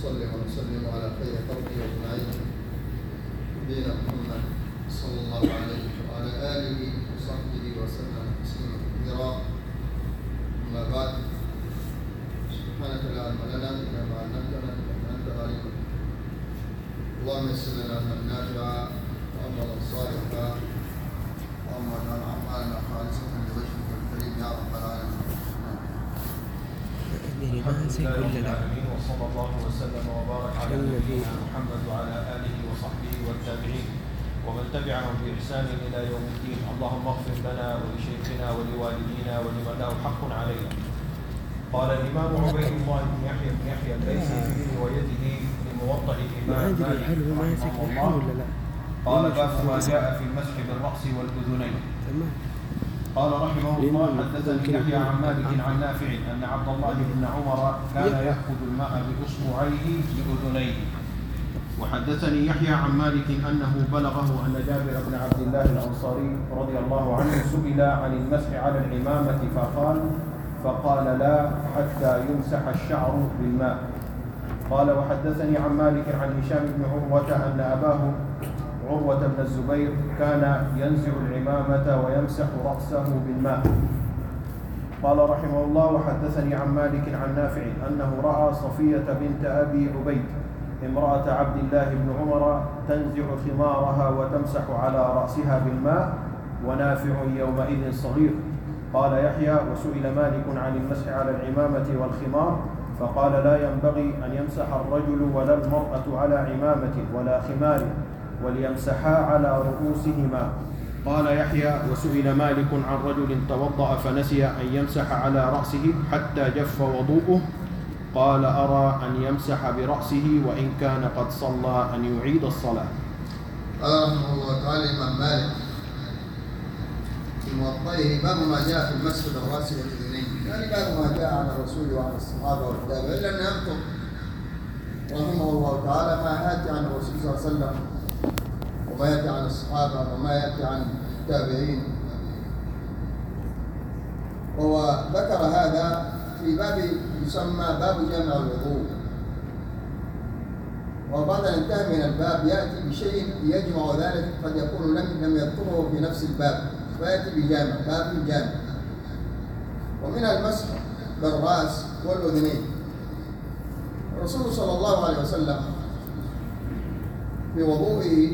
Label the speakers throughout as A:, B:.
A: ونصلي ونسلم على خير خلقه أجمعين نبينا محمد صلى الله عليه وعلى آله وصحبه وسلم تسليما كثيرا. أما بعد، سبحانك لا علم لنا إلا ما علمتنا إنك أنت العليم الحكيم. اللهم يسر لنا علما نافعا وعملا صالحا اللهم اجعل أعمالنا خالصة لوجهك الكريم يا رب العالمين.
B: الحمد لله رب العالمين، وصلى الله وسلم وبارك على نبينا محمد وعلى آله وصحبه والتابعين ومن تبعهم بإحسان إلى يوم الدين. اللهم اغفر لنا ولشيخنا ولوالدينا ولمن له حق علينا. قال الإمام عبيد الله بن يحيى الليثي في روايته لموطأ الإمام مالك رحمه الله قال: باب ما جاء في المسح بالرأس والأذنين. قال رحمه الله: حدثني يحيى عن مالك عن نافع أن عبد الله بن عمر كان يأخذ الماء بأصبعيه بأذنيه. وحدثني يحيى عن مالك أنه بلغه أن جابر بن عبد الله الأنصاري رضي الله عنه سئل عن المسح على العمامة فقال لا حتى يمسح الشعر بالماء. قال: وحدثني عن مالك عن هشام بن عروة أن أباه عروة بن الزبير كان ينزع العمامة ويمسح رأسه بالماء. قال رحمه الله: وحدثني عن مالك عن نافع أنه رأى صفية بنت أبي عبيد امرأة عبد الله بن عمر تنزع خمارها وتمسح على رأسها بالماء ونافع يومئذ صغير. قال يحيى: وسئل مالك عن المسح على العمامة والخمار فقال: لا ينبغي أن يمسح الرجل ولا المرأة على عمامة ولا خمار وليمسحا على رؤوسهما. قال يحيى: وسئل مالك عن رجل توضأ فنسي أن يمسح على رأسه حتى جف وضوءه قال: أرى أن يمسح برأسه وإن كان قد صلى أن يعيد الصلاة.
A: قال رحمه الله تعالى الإمام مالك في موطئه: باب ما جاء في المسح بالرأس والأذنين، يعني باب ما جاء عن الرسول وعن الصحابة والتابعين، إلا أن يذكر رحمه الله تعالى ما يأتي عن الرسول صلى الله عليه وسلم وما يأتي عن الصحابة وما يأتي عن التابعين. وهو ذكر هذا في باب يسمى باب جمع الوضوء، وبعد أن انتهى من الباب يأتي بشيء يجمع ذلك، قد يكون لم يذكره في نفس الباب فيأتي بجامع، باب جامع. ومن المسح بالرأس والأذنين، الرسول صلى الله عليه وسلم في وضوئه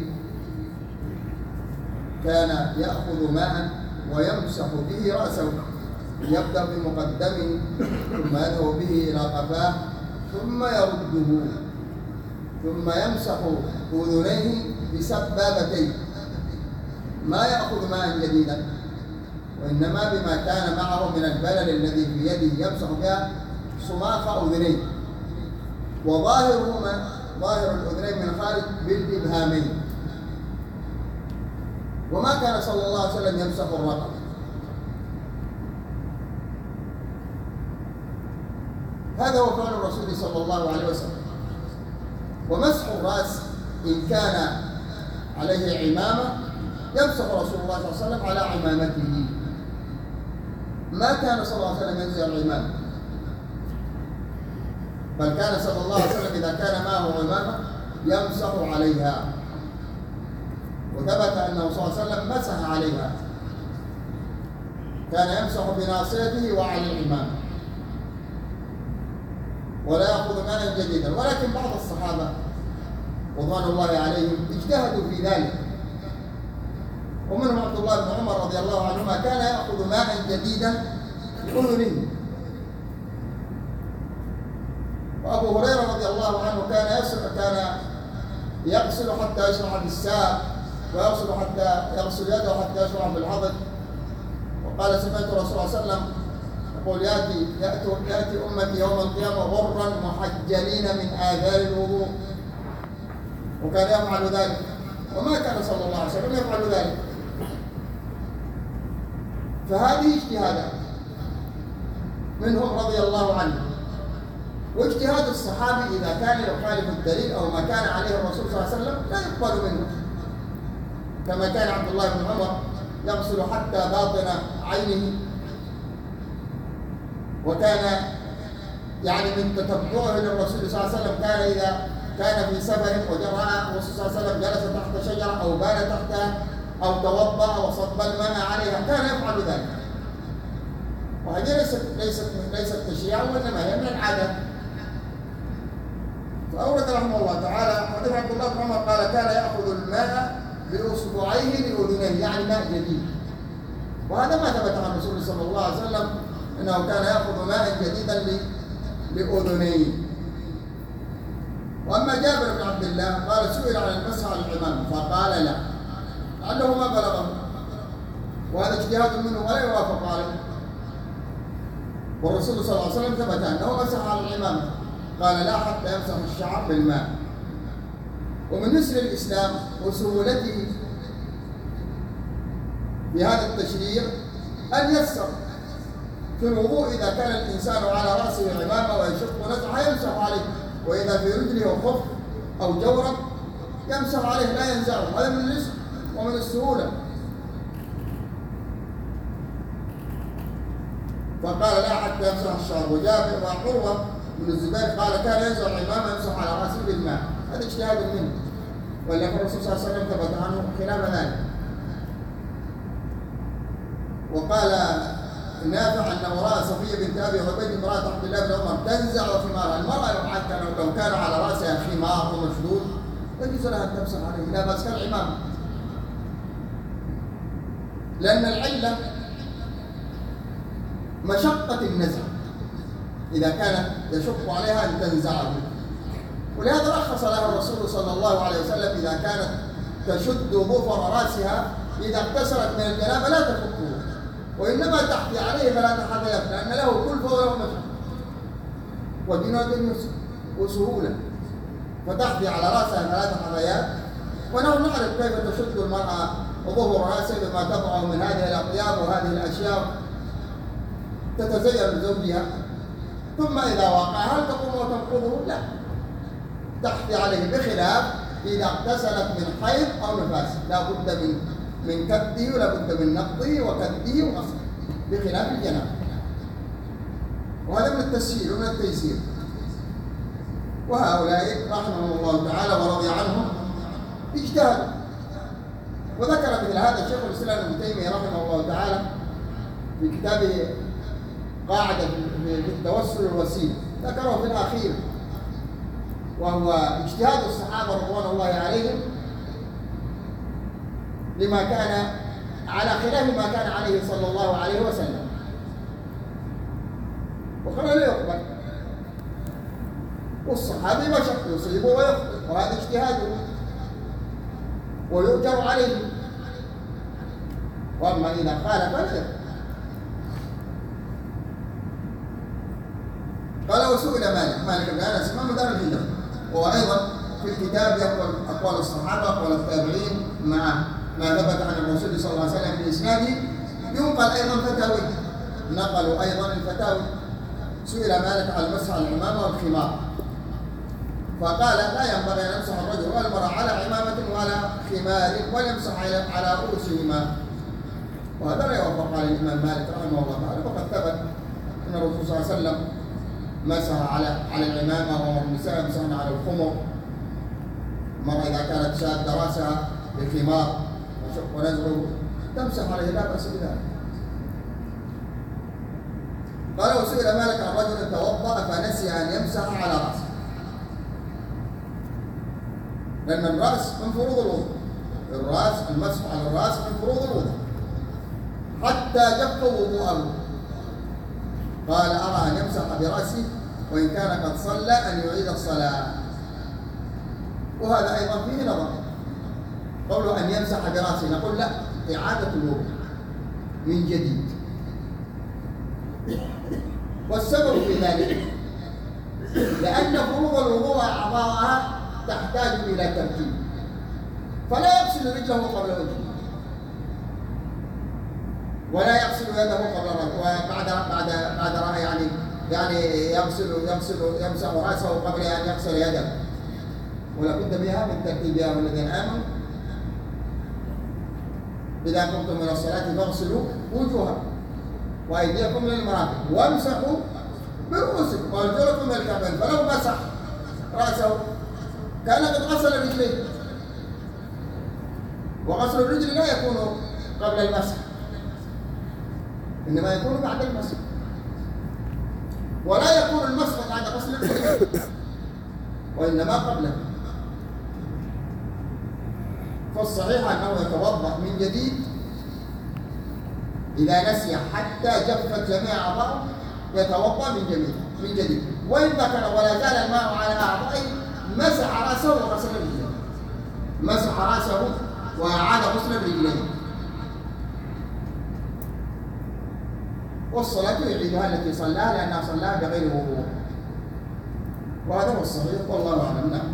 A: كان يأخذ ماء ويمسح به رأسه، يبدأ بمقدمه ثم يذهب به إلى قفاه ثم يرده، ثم يمسح أذنيه بسبابتين، ما يأخذ ماء جديدا وإنما بما كان معه من البلل الذي في يده يمسح بها صماخ أذنيه، وظاهرهما ظاهر الأذنين من خارج بالإبهامين. وما كان صلى الله عليه وسلم يمسح الرقبة، هذا هو فعل الرسول صلى الله عليه وسلم. ومسح الرأس إن كان عليه عمامة يمسح رسول الله صلى الله عليه وسلم على عمامته، ما كان صلى الله عليه وسلم ينزع العمامة، بل كان صلى الله عليه وسلم إذا كان معه عمامة يمسح عليها، وثبت أنه صلى الله عليه وسلم مسح عليها، كان يمسح بناصيته وعلى العمامة ولا يأخذ ماء جديدا. ولكن بعض الصحابة رضوان الله عليهم اجتهدوا في ذلك، ومنهم عبد الله بن عمر رضي الله عنهما كان يأخذ ماء جديدا لأذنه، وأبو هريرة رضي الله عنه كان يغسل حتى يشرع بالساق، ويغسل حتى يغسل يده حتى يشرع بالعضد. وقال: سمعت الرسول صلى الله عليه وسلم يقول: يأتي أمتي يوم القيامة غرا محجلين من آثار الوضوء، وكان يفعل ذلك، وما كان صلى الله عليه وسلم يفعل ذلك. فهذه اجتهادات منهم رضي الله عنه، واجتهاد الصحابي إذا كان يخالف الدليل أو ما كان عليه الرسول صلى الله عليه وسلم لا يقبل منه، كما كان عبد الله بن عمر يغسل حتى باطن عينه، وكان يعني من تتبعه للرسول صلى الله عليه وسلم كان إذا كان في سفر وجرى الرسول صلى الله عليه وسلم جلس تحت شجرة أو بال تحتها أو توضأ وصب الماء عليها كان يفعل ذلك. وهذه ليست تشريعا وإنما هي من العادة. فأورد رحمه الله تعالى حديث عبد الله بن عمر قال كان يأخذ الماء بأصبعيه لأذنيه، يعني ماء جديد. وهذا ما ثبت عن الرسول صلى الله عليه وسلم أنه كان يأخذ ماء جديدا لأذنيه. وأما جابر بن عبد الله قال سئل عن المسح على العمامة فقال لا، لعله ما بلغه، وهذا اجتهاد منه ولا يوافق عليه. والرسول صلى الله عليه وسلم ثبت أنه مسح على العمامة، قال لا حتى يمسح الشعر بالماء. ومن يسر الإسلام وسهولته بهذا التشريع أن يسر في الوضوء إذا كان الإنسان على رأسه عمامة ويشق نزعها يمسح عليه، وإذا في رجله خف أو جورب يمسح عليه لا ينزعه. هذا من اليسر ومن السهولة. فقال لا حتى يمسح الشعر. وجابر وعروة بن الزبير قال كان ينزع العمامة يمسح على رأسه بالماء. هذا اجتهاد منه، ولكن الرسول صلى الله عليه وسلم ثبت عنه خلاف ذلك. وقال نافع أنه رأى صفية بنت أبي عبيد امرأة عبد الله بن عمر تنزع خمارها. المرأة لو كان على رأسها خمار ومشدود يجوز لها أن تمسح عليه، لا بأس كالعمامة، لأن العلة مشقة النزع إذا كانت يشق عليها أن تنزعه. ولهذا رخص لها الرسول صلى الله عليه وسلم إذا كانت تشد ظفر رأسها إذا اغتسلت من الجنابة لا تفكه، وإنما تحثي عليه 3 حثيات، لأن له كلفة وله مشقة وجنود وسهولة، فتحثي على رأسها 3 حثيات. ونحن نعرف كيف تشد المرأة ظهر رأسها بما تضعه من هذه الأطياب وهذه الأشياء تتزين لزوجها، ثم إذا وقع هل تقوم وتنقضه؟ لا، تحثي عليه، بخلاف إذا اغتسلت من حيض أو نفاس لا بد من كده ولا بد من نقضه وكده وغسله، بخلاف الجنابة. وهذا من التسهيل ومن التيسير. وهؤلاء رحمهم الله تعالى ورضي عنهم اجتهدوا. وذكر مثل هذا الشيخ الإسلام ابن تيمية رحمه الله تعالى في كتابه قاعدة في التوسل الوسيل، ذكره في الأخير، وهو اجتهاد الصحابة رضوان الله عليهم لما كان على خلاف ما كان عليه صلى الله عليه وسلم، وقال لا يقبل. والصحابي بشر يصيب ويخطئ، وهذا اجتهاده ويؤجر عليه. واما اذا قال فلا. قال وسئل مالك بن انس امام دار الهجره، وهو ايضا في الكتاب يقول اقوال الصحابه اقوال التابعين مع ما ثبت عن الرسول صلى الله عليه وسلم في اسناده. ينقل ايضا فتاوي، نقلوا ايضا الفتاوي. سئل مالك عن المسح على العمامه والخمار، فقال لا ينبغي ان يمسح الرجل والمراه على عمامه ولا خمار وليمسح على رؤوسهما. وهذا لا يوافق على الامام مالك رحمه الله تعالى، وقد ثبت ان الرسول صلى الله عليه وسلم مسح على العمامه، وامر النساء يمسحن على الخمر. المراه اذا كانت شاده راسها بالخمار ونزعه تمسح عليه، لا باس بذلك. قال وسئل مالك عن رجل توضأ فنسي ان يمسح على راسه، لأن الرأس من فروض الوضوء، المسح على الرأس من فروض الوضوء حتى جف وضوءه. قال أرى أن يمسح برأسه وإن كان قد صلى أن يعيد الصلاة. وهذا أيضا فيه نظر، قوله أن يمسح برأسه، نقول لا، إعادة الوضوء من جديد. والسبب في ذلك لأن فروض الوضوء أعضاءها تحتاج إلى ترتيب، فلا يغسل رجله قبل وجهه، ولا يغسل يده قبل بعد يعني يمسح رأسه قبل أن يغسل يده، ولا بد بها من ترتيبها. والذين آمنوا إذا قمتم من الصلاة فاغسلوا وجوهكم وأيديكم للمرافق وامسحوا برؤوسكم وأرجلكم الكعبين، فلو مسح رأسه كان قد غسل رجليه، وغسل الرجل لا يكون قبل المسح، إنما يكون بعد المسح، ولا يكون المسح بعد غسل الرجل، وإنما قبله. فالصحيح أنه يتوضأ من جديد إذا نسي حتى جفت جميع أعضائه، يتوضأ من جديد، وإن بكر ولا زال الماء على أعضائه مسح رأسه وغسل رجليه، مسح رأسه وأعاد غسل الرجلين، والصلاة يعيدها التي صلاها لأنها صلاها بغير وضوء، وهذا هو الصحيح والله أعلم. نعم.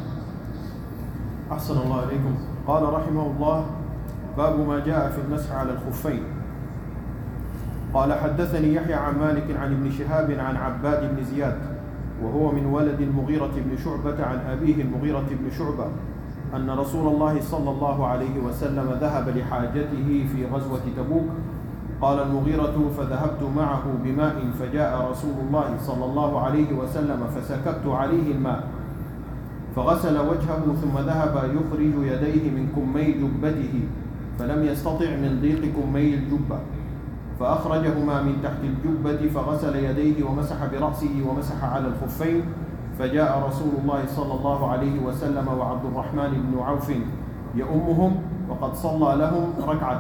B: أحسن الله إليكم. قال رحمه الله: باب ما جاء في المسح على الخفين. قال: حدثني يحيى عن مالك عن ابن شهاب عن عباد بن زياد وهو من ولد المغيرة بن شعبة عن أبيه المغيرة بن شعبة أن رسول الله صلى الله عليه وسلم ذهب لحاجته في غزوة تبوك. قال المغيرة: فذهبت معه بماء فجاء رسول الله صلى الله عليه وسلم فسكبت عليه الماء فغسل وجهه ثم ذهب يخرج يديه من كمي جبته فلم يستطع من ضيق كمي الجبة فأخرجهما من تحت الجبة فغسل يديه ومسح برأسه ومسح على الخفين. فجاء رسول الله صلى الله عليه وسلم وعبد الرحمن بن عوف يؤمهم وقد صلى لهم ركعة،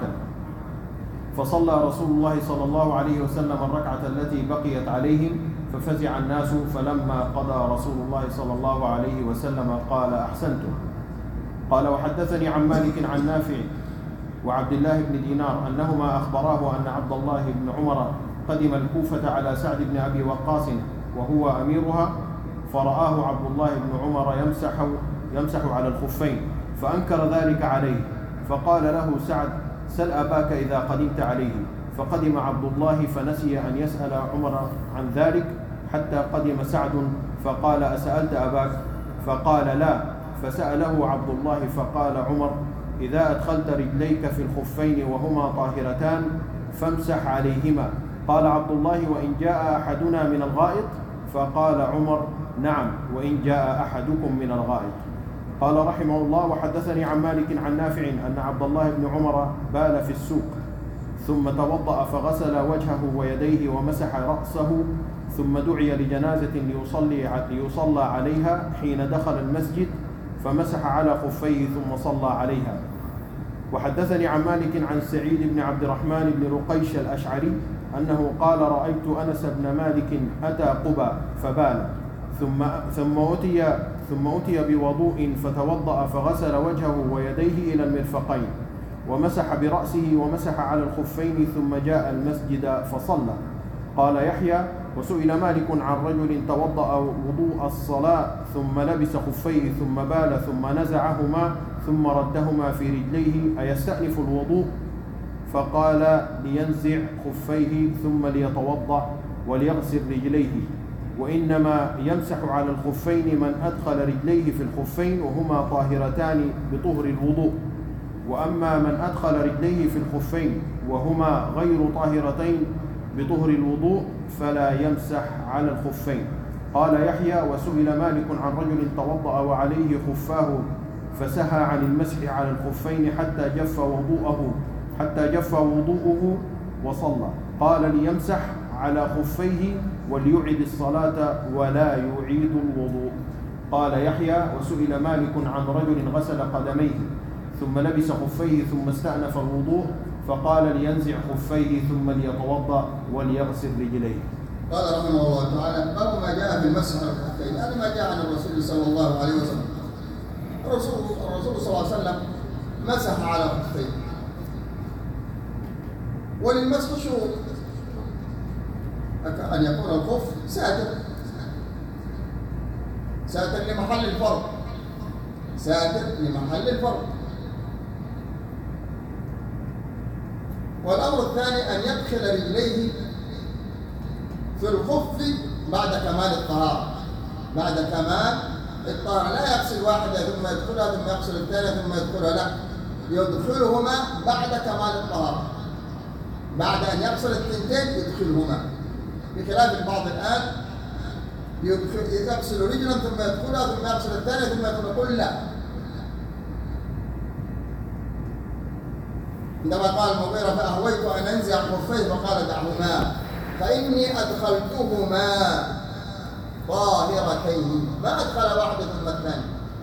B: فصلى رسول الله صلى الله عليه وسلم الركعة التي بقيت عليهم ففزع الناس، فلما قضى رسول الله صلى الله عليه وسلم قال: أحسنتم. قال: وحدثني عن مالك عن نافع وعبد الله بن دينار أنهما أخبراه أن عبد الله بن عمر قدم الكوفة على سعد بن أبي وقاص وهو أميرها، فرآه عبد الله بن عمر يمسح على الخفين فأنكر ذلك عليه، فقال له سعد: سل أباك إذا قدمت عليه. فقدم عبد الله فنسي أن يسأل عمر عن ذلك حتى قدم سعد فقال: أسألت أباك؟ فقال: لا. فسأله عبد الله فقال عمر: إذا أدخلت رجليك في الخفين وهما طاهرتان فامسح عليهما. قال عبد الله: وإن جاء أحدنا من الغائط؟ فقال عمر: نعم، وإن جاء أحدكم من الغائط. قال رحمه الله: وحدثني عن مالك عن نافع أن عبد الله بن عمر بال في السوق ثم توضأ فغسل وجهه ويديه ومسح رأسه، ثم دعي لجنازة ليصلى عليها حين دخل المسجد فمسح على خفيه ثم صلى عليها. وحدثني عن مالك عن سعيد بن عبد الرحمن بن رقيش الأشعري أنه قال: رأيت أنس بن مالك أتى قبى فبال ثم أتي بوضوء فتوضأ فغسل وجهه ويديه إلى المرفقين ومسح برأسه ومسح على الخفين ثم جاء المسجد فصلى. قال يحيى: وسئل مالك عن رجل توضأ وضوء الصلاة ثم لبس خفيه ثم بال ثم نزعهما ثم ردهما في رجليه أيستأنف الوضوء؟ فقال: لينزع خفيه ثم ليتوضأ وليغسل رجليه، وإنما يمسح على الخفين من أدخل رجليه في الخفين وهما طاهرتان بطهر الوضوء، وأما من أدخل رجليه في الخفين وهما غير طاهرتين بطهر الوضوء فلا يمسح على الخفين. قال يحيى: وسئل مالك عن رجل توضأ وعليه خفاه فسهى عن المسح على الخفين حتى جف وضوءه وصلى، قال: ليمسح على خفيه وليعد الصلاة ولا يعيد الوضوء. قال يحيى: وسئل مالك عن رجل غسل قدميه ثم لبس خفيه ثم استأنف الوضوء فقال: لينزع خفيه ثم ليتوضأ وليغسل رجليه.
A: قال رحمه الله تعالى: باب ما جاء في المسح على الخفين. هذا ما جاء عن الرسول صلى الله عليه وسلم. الرسول صلى الله عليه وسلم مسح على الخفين، وللمسح شروط: أن يكون الخف ساتر لمحل الفرض، والأمر الثاني أن يدخل رجليه في الخف بعد كمال الطهارة، لا يغسل واحدة ثم يدخلها ثم يغسل الثانية ثم يدخلها، لا، يدخلهما بعد كمال الطهارة، بعد أن يغسل الثنتين يدخلهما، بخلاف البعض الآن يغسل رجلا ثم يدخلها ثم يغسل الثانية ثم يدخل كلها. عندما قال المغيرة فأهويت أن أنزع خفيه فقال دعهما فإني أدخلتهما طاهرتين، ما أدخل واحدة ثم الثانية.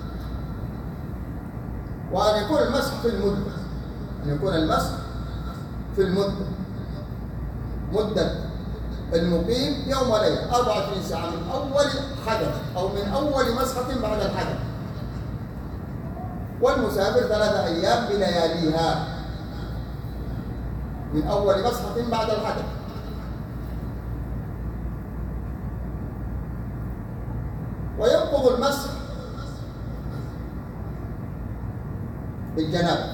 A: وأن يكون المسح في المدة، أن يكون المسح في المدة، مدة المقيم يوم وليلة 24 ساعة من أول حدث أو من أول مسحة بعد الحدث، والمسافر 3 أيام بلياليها من أول مسحة بعد الحدث. وينقض المسح بالجنابة.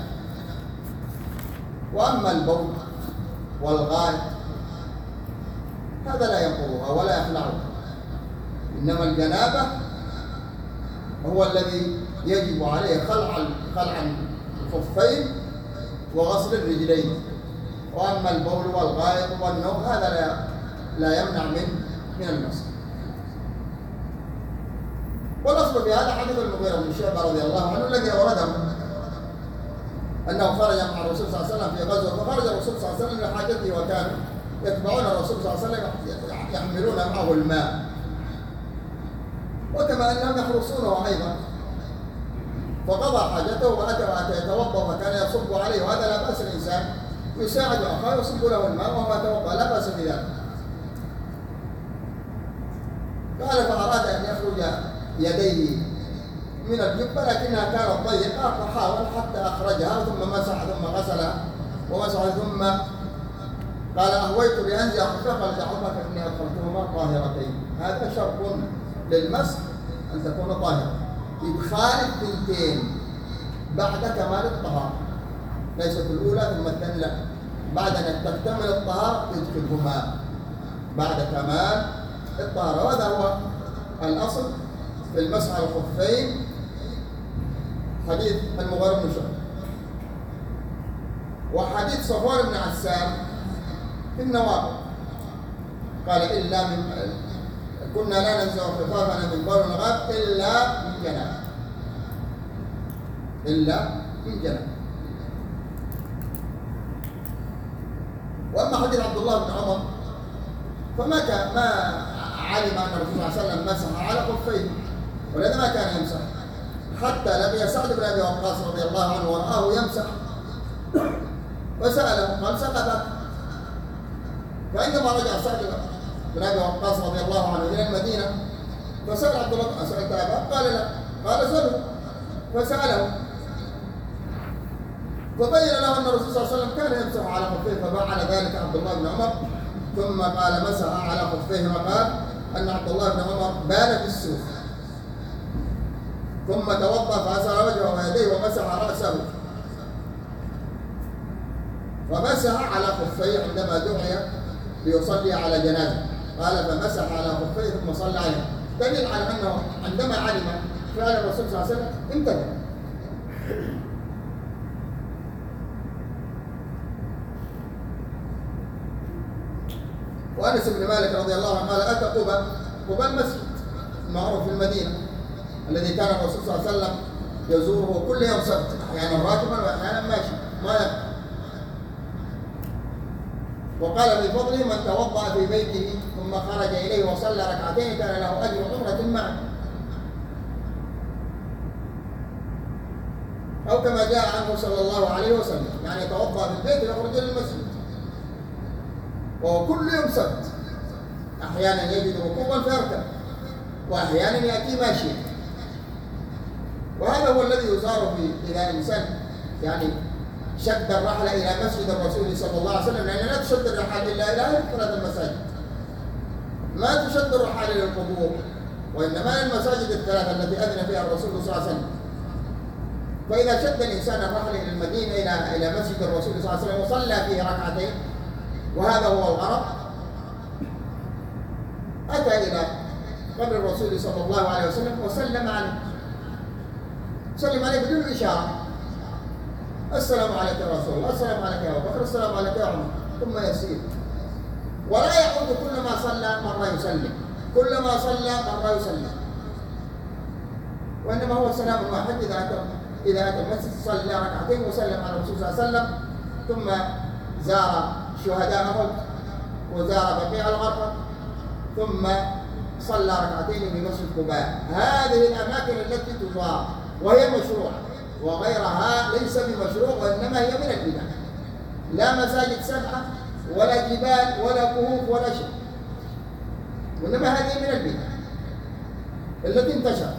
A: وأما البول والغائط هذا لا ينقضها ولا يخلعها، إنما الجنابة هو الذي يجب عليه خلع الخفين وغسل الرجلين. وأما البول والغائط والنوم هذا لا يمنع من المسح. والأصل في هذا حديث المغيرة بن شعبة رضي الله عنه الذي أورده أنه خرج مع الرسول صلى الله عليه وسلم في غزوة، فخرج الرسول صلى الله عليه وسلم لحاجته وكانوا يتبعون الرسول صلى الله عليه وسلم يحملون معه الماء، وكما أنهم يحرسونه أيضا. فقضى حاجته وأتى يتوضأ فكان يصب عليه، وهذا لا بأس الإنسان يساعد أخاه يصب له الماء وهو يتوضأ، لا بأس بذلك. قال فأراد أن يخرج يديه من الجبة لكنها كانت ضيقة فحاول حتى أخرجها ثم مسح ثم غسلها ومسح ثم قال أهويت لأنزع خفيه قال دعهما فإني أدخلتهما طاهرتين. هذا شرط للمسح أن تكون طاهرة، إدخال الثنتين بعد كمال الطهارة، ليست الأولى ثم الثانية، لا، بعد أن تكتمل الطهارة يدخلهما بعد كمال الطهارة. وهذا هو الأصل في المسح على الخفين، حديث المغيرة بن شعبة. وحديث صفوان بن عسال في النواقض قال إلا من كنا لا ننزع خفافنا من بول الغاب إلا من جنابة، إلا من جنابة. وأما حديث عبد الله بن عمر فما علم أن الرسول صلى الله عليه وسلم مسح على خفيه، ولذا ما كان يمسح حتى لقي سعد بن أبي وقاص رضي الله عنه ورآه يمسح فسأله قال سقطت. فعندما رجع سعد بن أبي وقاص رضي الله عنه إلى المدينة فسأل عبد الله أسألت أبا؟ قال لا. قال سأله فسأله فبين له أن الرسول صلى الله عليه وسلم كان يمسح على خفيه، ففعل ذلك عبد الله بن عمر ثم قال مسح على خفيه، وقال أن عبد الله بن عمر بال في السوق ثم توضأ فغسل وجهه ويديه ومسح رأسه ومسح على خفيه عندما دعي ليصلي على جنازة، قال فمسح على خفيه ثم صلى عليه، دليل على أنه عندما علم فعل الرسول صلى الله عليه وسلم انتهى. وأنس بن مالك رضي الله عنه قال أتى قبى المسجد المعروف في المدينة الذي كان الرسول صلى الله عليه وسلم يزوره كل يوم سبت، أحيانا راكبا وأحيانا ماشي ما يبقى. وقال في فضله من توضأ في بيته ثم خرج إليه وصلى ركعتين كان له أجر عمرة معه، أو كما جاء عنه صلى الله عليه وسلم، يعني يتوضأ في البيت ويخرج إلى المسجد وهو كل يوم سبت، أحيانا يجد ركوبا فيركب وأحيانا يأتي ماشيا. وهذا هو الذي يزار إذا الإنسان يعني شد الرحلة إلى مسجد الرسول صلى الله عليه وسلم، لأن لا تشد الرحال إلا إلى ثلاث المساجد، ما تشد الرحال إلى القبور، وإنما المساجد الثلاثة التي أذن فيها الرسول صلى الله عليه وسلم. فإذا شد الإنسان الرحلة إلى المدينة إلى مسجد الرسول صلى الله عليه وسلم وصلى فيه ركعتين وهذا هو الغرض، أتى إلى قبر الرسول صلى الله عليه وسلم وسلم عليه، سلم عليه بدون إشارة، السلام عليك يا رسول الله، السلام عليك يا أبو بكر، السلام عليك يا عمر، ثم يسير ولا يعود كلما صلى مرة يسلم، كلما صلى مرة يسلم، وإنما هو سلام واحد. إذا أتى المسجد صلى ركعتين وسلم على الرسول صلى الله عليه وسلم، ثم زار شهداء أحد وزار بقيع الغرفة، ثم صلى ركعتين في مسجد قباء. هذه الأماكن التي تزار وهي مشروعة، وغيرها ليس بمشروع وإنما هي من البدع. لا مساجد سبعة ولا جبال ولا كهوف ولا شيء، وإنما هذه من البدع التي انتشرت.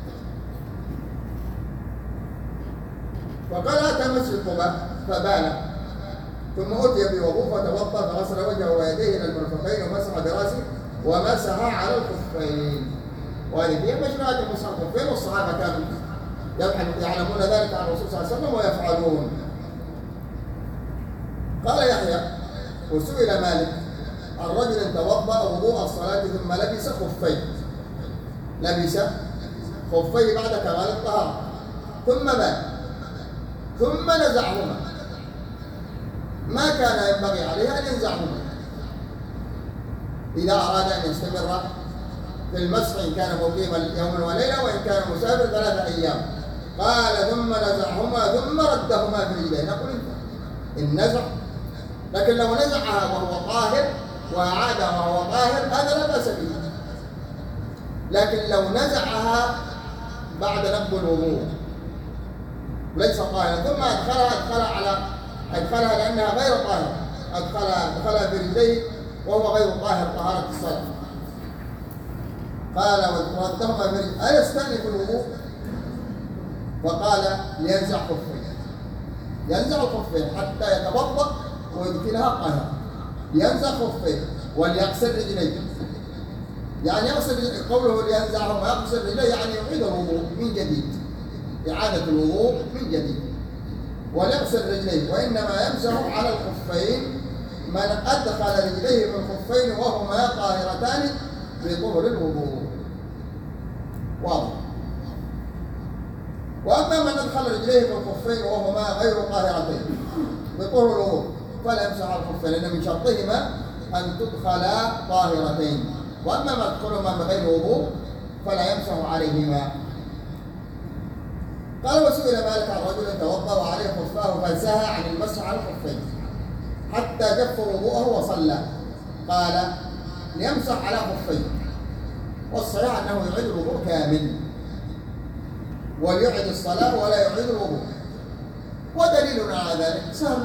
A: فقال أتى مسجد قباء فبال، ثم أتي بوضوء فتوضأ فغسل وجهه ويديه إلى المرفقين ومسح برأسه ومسح على الخفين. وهذه هي مشروعات مسح الخفين، والصحابة كانوا يعلمون ذلك عن الرسول صلى الله عليه وسلم ويفعلون. قال يحيى: وسئل مالك عن رجل توضأ وضوء الصلاة ثم لبس خفين، لبس خفيه بعد كمال الطهارة، ثم بال، ثم نزعهما. ما كان ينبغي عليه أن ينزعهما إذا أراد أن يستمر في المسح، إن كان مقيما يوما وليلة، وإن كان مسافر 3 أيام. قال: ثم نزعهما ثم ردهما في رجليه. نقول إن نزع، لكن لو نزعها وهو طاهر وأعادها وهو طاهر هذا لا بأس به. لكن لو نزعها بعد نقض الوضوء ليس طاهرا ثم أدخلها لأنها غير طاهرة، أدخلها في رجليه وهو غير طاهر طهارة الصلاة. قال: وردهما في رجليه ألا يستأنف الوضوء؟ فقال: لينزع خفيه، ينزع الخفين حتى يتوضأ ويدخلها طاهرة. ينزع خفيه وليغسل رجليه، يعني يغسل، قوله لينزعهما يغسل رجليه يعني يعيد الوضوء من جديد، إعادة الوضوء من جديد. وليغسل رجليه، وإنما يمسح على الخفين من أدخل رجليه في الخفين وهما طاهرتان بطهر الوضوء. واضح. وأما من أدخل رجليه في الخفين وهما غير طاهرتين بطهر الوضوء فلا يمسح على الخفين، لأن من شرطهما أن تدخلا طاهرتين. وأما ما تدخلهما بغير وضوء فلا يمسح عليهما. قال: وسئل مالك عن رجل توضأ وعليه خفاه فانسهى عن المسح على الخفين حتى جف وضوءه وصلى. قال: ليمسح على خفيه، والصحيح أنه يعيد الوضوء كامل، وليعيد الصلاة ولا يعيد الوضوء. ودليلنا على ذلك سهل.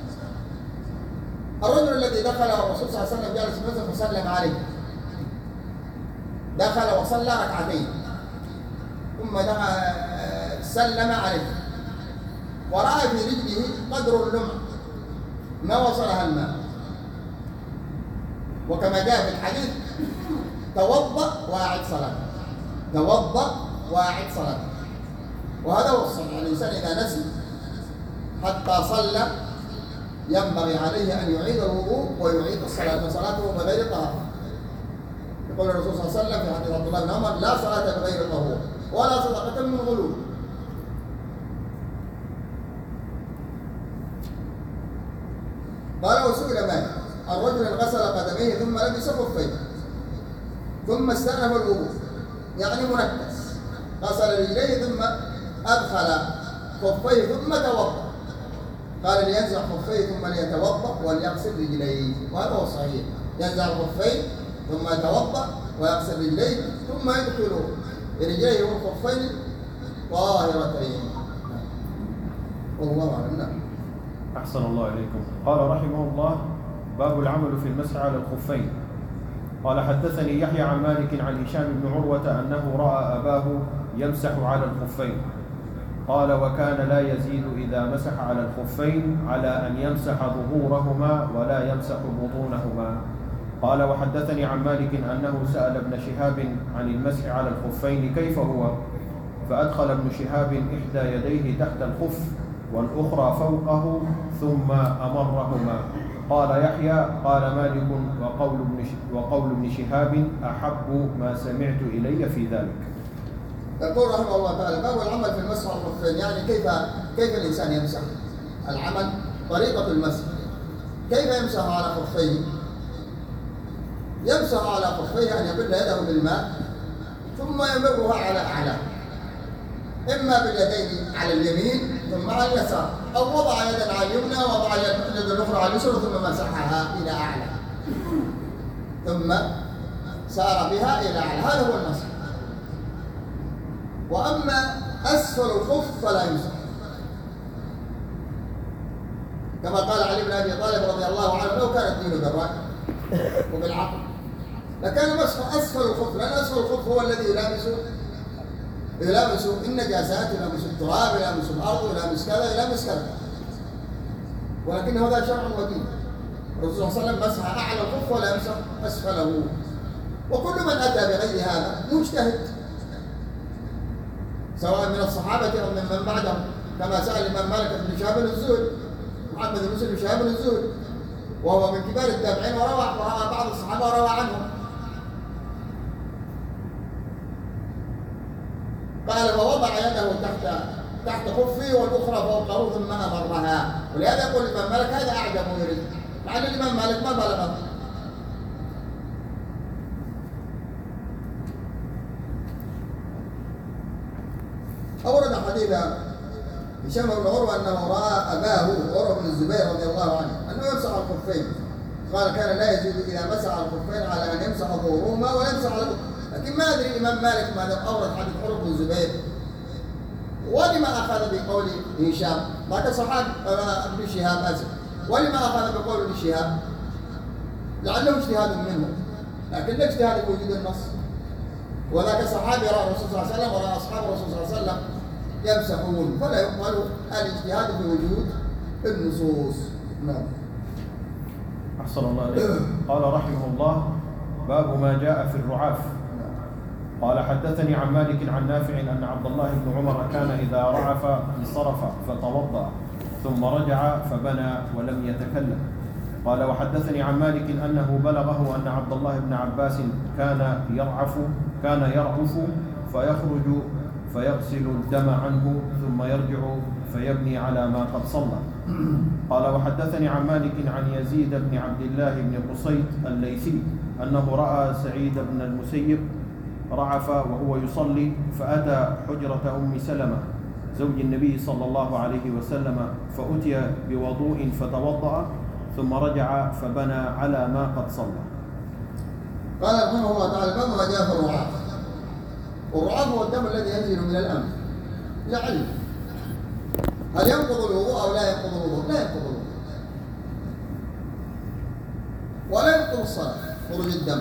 A: الرجل الذي دخله الرسول صلى الله عليه وسلم جالس في المسجد فسلم عليه، دخل وصلى ركعتين ثم سلم عليه، ورأى في رجله قدر اللمع ما وصلها الماء، وكما جاء في الحديث: توضأ وأعد صلاة، توضأ وأعد صلاة. وهذا هو الصحيح. الإنسان إذا نسي حتى صلى ينبغي عليه أن يعيد الوضوء ويعيد الصلاة، وصلاته بغير طهارة. يقول الرسول صلى الله عليه وسلم في حديث عبد الله بن عمر: لا صلاة بغير طهور ولا صدقة من غلول. قال: وسئل مالك عن رجل غسل قدميه ثم لبس خفيه ثم استأنف الوضوء، يعني منكس، غسل رجليه ثم أدخل خفيه ثم توضأ. قال: لينزع خفيه ثم ليتوضأ وليغسل رجليه. وهذا هو الصحيح، ينزع خفيه ثم يتوضأ ويغسل رجليه ثم يدخل رجليه والخفين طاهرتين. والله أعلم.
B: أحسن الله إليكم. قال رحمه الله: باب العمل في المسح على الخفين. قال: حدثني يحيى عن مالك عن هشام بن عروة أنه رأى أباه يمسح على الخفين. قال: وكان لا يزيد إذا مسح على الخفين على أن يمسح ظهورهما ولا يمسح بطونهما. قال: وحدثني عن مالك أنه سأل ابن شهاب عن المسح على الخفين كيف هو، فأدخل ابن شهاب إحدى يديه تحت الخف والأخرى فوقه ثم أمرهما. قال يحيى: قال مالك: وقول ابن شهاب أحب ما سمعت إلي في ذلك.
A: يقول رحمه الله تعالى: باب العمل في المسح على الخفين، يعني كيف الإنسان يمسح. العمل، طريقة المسح، كيف يمسح على خفيه. يمسح على خفيه أن يبل يده بالماء ثم يمرها على أعلاه، إما باليدين على اليمين ثم على اليسار، أو وضع يدا على اليمنى ووضع اليد الأخرى على اليسرى ثم مسحها إلى أعلى، ثم سار بها إلى أعلى. هذا هو المسح. وأما أسفل الخف فلا يمسح، كما قال علي بن أبي طالب رضي الله عنه: لو كان الدين بالرأي وبالعقل لكان مسح أسفل الخف، لأن أسفل الخف هو الذي يلامس النجاسات، يلامس التراب، يلامس الأرض، يلامس كذا، يلامس كذا، ولكن هذا شرع ودين. الرسول صلى الله عليه وسلم مسح أعلى الخف ولا يمسح أسفله. وكل من أتى بغير هذا مجتهد، سواء من الصحابة أو من بعدهم، كما سأل الإمام مالك بن شهاب الزهري، محمد بن مسلم بن شهاب الزهري، وهو من كبار التابعين، وروى بعض الصحابة وروى عنهم. قال: فوضع يده تحت خفه والأخرى فوقه ثم أمرها. ولهذا يقول الإمام مالك: هذا أعجب يريد، مع أن الإمام مالك ما بلغه. أورد حديث هشام بن عروة أنه رأى أباه عروة بن الزبير رضي الله عنه أنه يمسح على الخفين، قال: كان لا يزيد إذا مسح على الخفين على أن يمسح ظهورهما ولا يمسح على الأخرى. لكن ما أدري الإمام مالك ماذا أورد حديث عروة بن الزبير، ولما أخذ بقول هشام ذاك صحابي ابن شهاب أسف، ولما أخذ بقول ابن شهاب؟ لعله اجتهاد منه، لكن لا اجتهاد بوجود النص. وذاك صحابي رأى الرسول صلى الله عليه وسلم ورأى أصحاب الرسول صلى الله عليه وسلم يمسحون، فلا يقبل الاجتهاد بوجود النصوص. نعم.
B: أحسن الله عليك. قال رحمه الله: باب ما جاء في الرعاف. قال: حدثني عن مالك عن نافع أن عبد الله بن عمر كان إذا رعف انصرف فتوضأ ثم رجع فبنى ولم يتكلم. قال: وحدثني عن مالك أنه بلغه أن عبد الله بن عباس كان يرعف فيخرج فيغسل الدم عنه ثم يرجع فيبني على ما قد صلى. قال: وحدثني عن مالك عن يزيد بن عبد الله بن قصيد الليثي أنه رأى سعيد بن المسيب رعف وهو يصلي فأتى حجرة أم سلمة زوج النبي صلى الله عليه وسلم فأتي بوضوء فتوضأ ثم رجع فبنى على ما قد صلى.
A: قال رحمه الله تعالى: باب ما جاء في الرعاف. والرعاف هو الدم الذي ينزل من الأنف لعلم هل ينقض الوضوء أو لا ينقض الوضوء؟ لا ينقض الوضوء ولا ينقض الصلاة خروج الدم،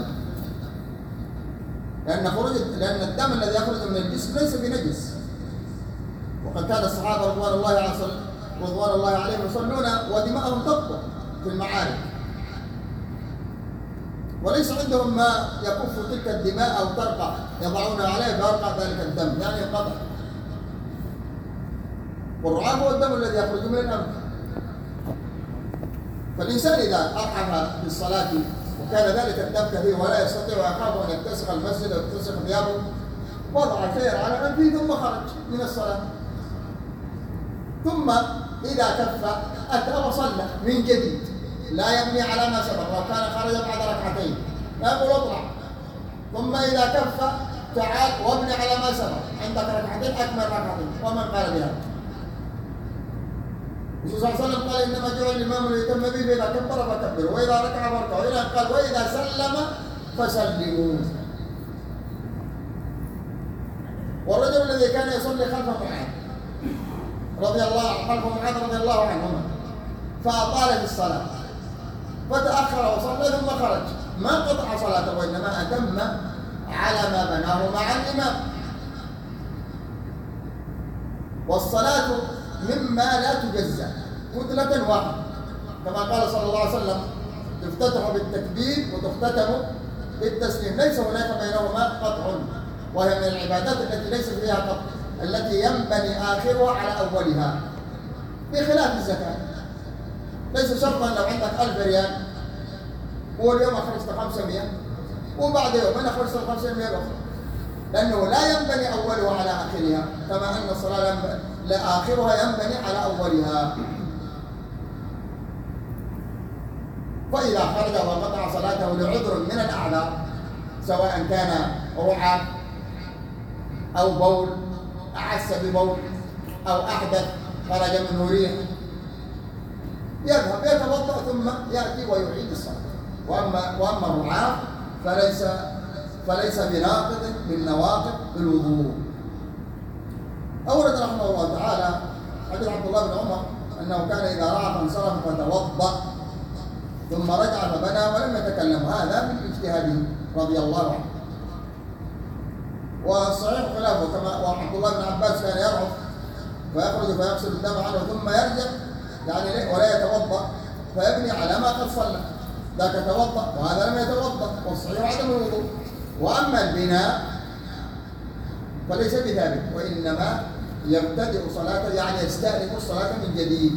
A: لأن الدم الذي يخرج من الجسم ليس بنجس. وقد كان الصحابة رضوان الله عليهم يصلون ودماءهم تقطر في المعارك، وليس عندهم ما يكف تلك الدماء أو ترقى يضعونها عليه فيرقى ذلك الدم، يعني ينقطع. والرعاف هو الدم الذي يخرج من الأنف. فالإنسان إذا أرحف في الصلاة وكان ذلك الدم كثير ولا يستطيع ويخاف أن يتسخ المسجد أو يتسخ ثيابه، وضع الخير على أنفه ثم خرج من الصلاة، ثم إذا كف أتى وصلى من جديد، لا يبني على ما سبق. لو كان خرج بعد ركعتين لا يقول اطلع، ثم إذا كف تعال وابني على ما سبق، عندك ركعتين أكمل ركعتين. ومن قال بها؟ الرسول صلى الله عليه وسلم قال: إنما جعل الإمام ليتم به، فإذا كبر فكبروا وإذا ركع فاركعوا، وإذا قال وإذا سلم فسلموا. والرجل الذي كان يصلي خلف معاذ رضي الله عنهما فأطال في الصلاة فتأخر وصلى ثم خرج، ما قطع صلاته وإنما أتم على ما بناه مع الإمام. والصلاة مما لا تجزأ كتلة واحدة، كما قال صلى الله عليه وسلم: تفتتح بالتكبير وتختتم بالتسليم، ليس هناك بينهما قطع، وهي من العبادات التي ليس فيها قطع، التي ينبني آخرها على أولها، بخلاف الزكاة. ليس شرطا لو عندك 1000 ريال واليوم أخرجت 500 وبعد يومين أخرجت 500 أخرى، لأنه لا ينبني أولها على آخرها، كما أن الصلاة لا آخرها ينبني على أولها.
C: فإذا خرج وقطع صلاته لعذر من الأعذار سواء كان رعاة أو بول، أعس ببول أو أحدث خرج منه ريح، يذهب يتوضأ ثم يأتي ويعيد الصلاة. وأما الرعاة فليس بناقض من نواقض الوضوء. أورد رحمه الله تعالى حديث عبد الله بن عمر أنه كان إذا رعى فانصرف فتوضأ ثم رجع فبنى ولم يتكلم، هذا من اجتهاده رضي الله عنه. والصحيح خلافه، كما وعبد الله بن عباس كان يرعف فيخرج فيغسل الدم عنه ثم يرجع يعني ولا يتوضأ فيبني على ما قد صلى، ذاك توضأ وهذا لم يتوضأ، والصحيح عدم الوضوء. وأما البناء فليس بثابت، وإنما يبتدئ صلاته يعني يستأنف الصلاة من جديد.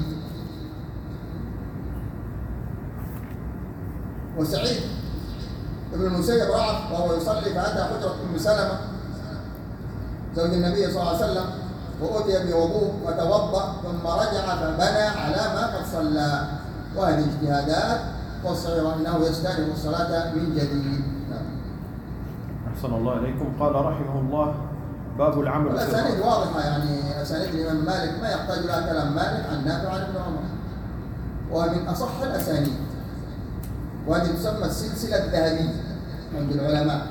C: وسعيد ابن المسيب رعف وهو يصلي فأتى حجرة أم سلمة زوج النبي صلى الله عليه وسلم وأتي بوضوء فتوضأ ثم رجع فبنى على ما قد صلى، وهذه اجتهادات، والصحيح أنه يستأنف الصلاة من جديد.
B: أحسن الله إليكم. قال رحمه الله: باب العمل.
C: الأسانيد واضحة، يعني أسانيد الإمام مالك ما يحتاج إلى كلام مالك عن نافع عن ابن عمر، ومن أصح الأسانيد، وهذه تسمى السلسلة الذهبية عند العلماء.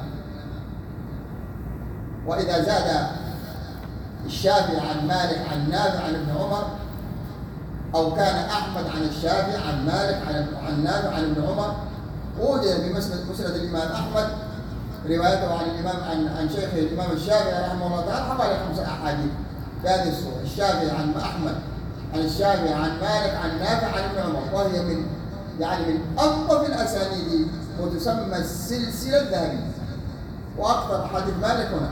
C: وإذا زاد الشافعي عن مالك عن نافع عن ابن عمر، أو كان أحمد عن الشافعي عن مالك عن نافع عن ابن عمر، وجد في مسند الإمام أحمد روايته عن الإمام عن شيخه الإمام الشافعي رحمه الله تعالى حوالي 5 أحاديث بهذه الصورة: الشافعي عن أحمد عن الشافعي عن مالك عن نافع عن ابن عمر، وهي من أنظف الأسانيد، وتسمى السلسلة الذهبية، وأكثر أحاديث مالك هنا.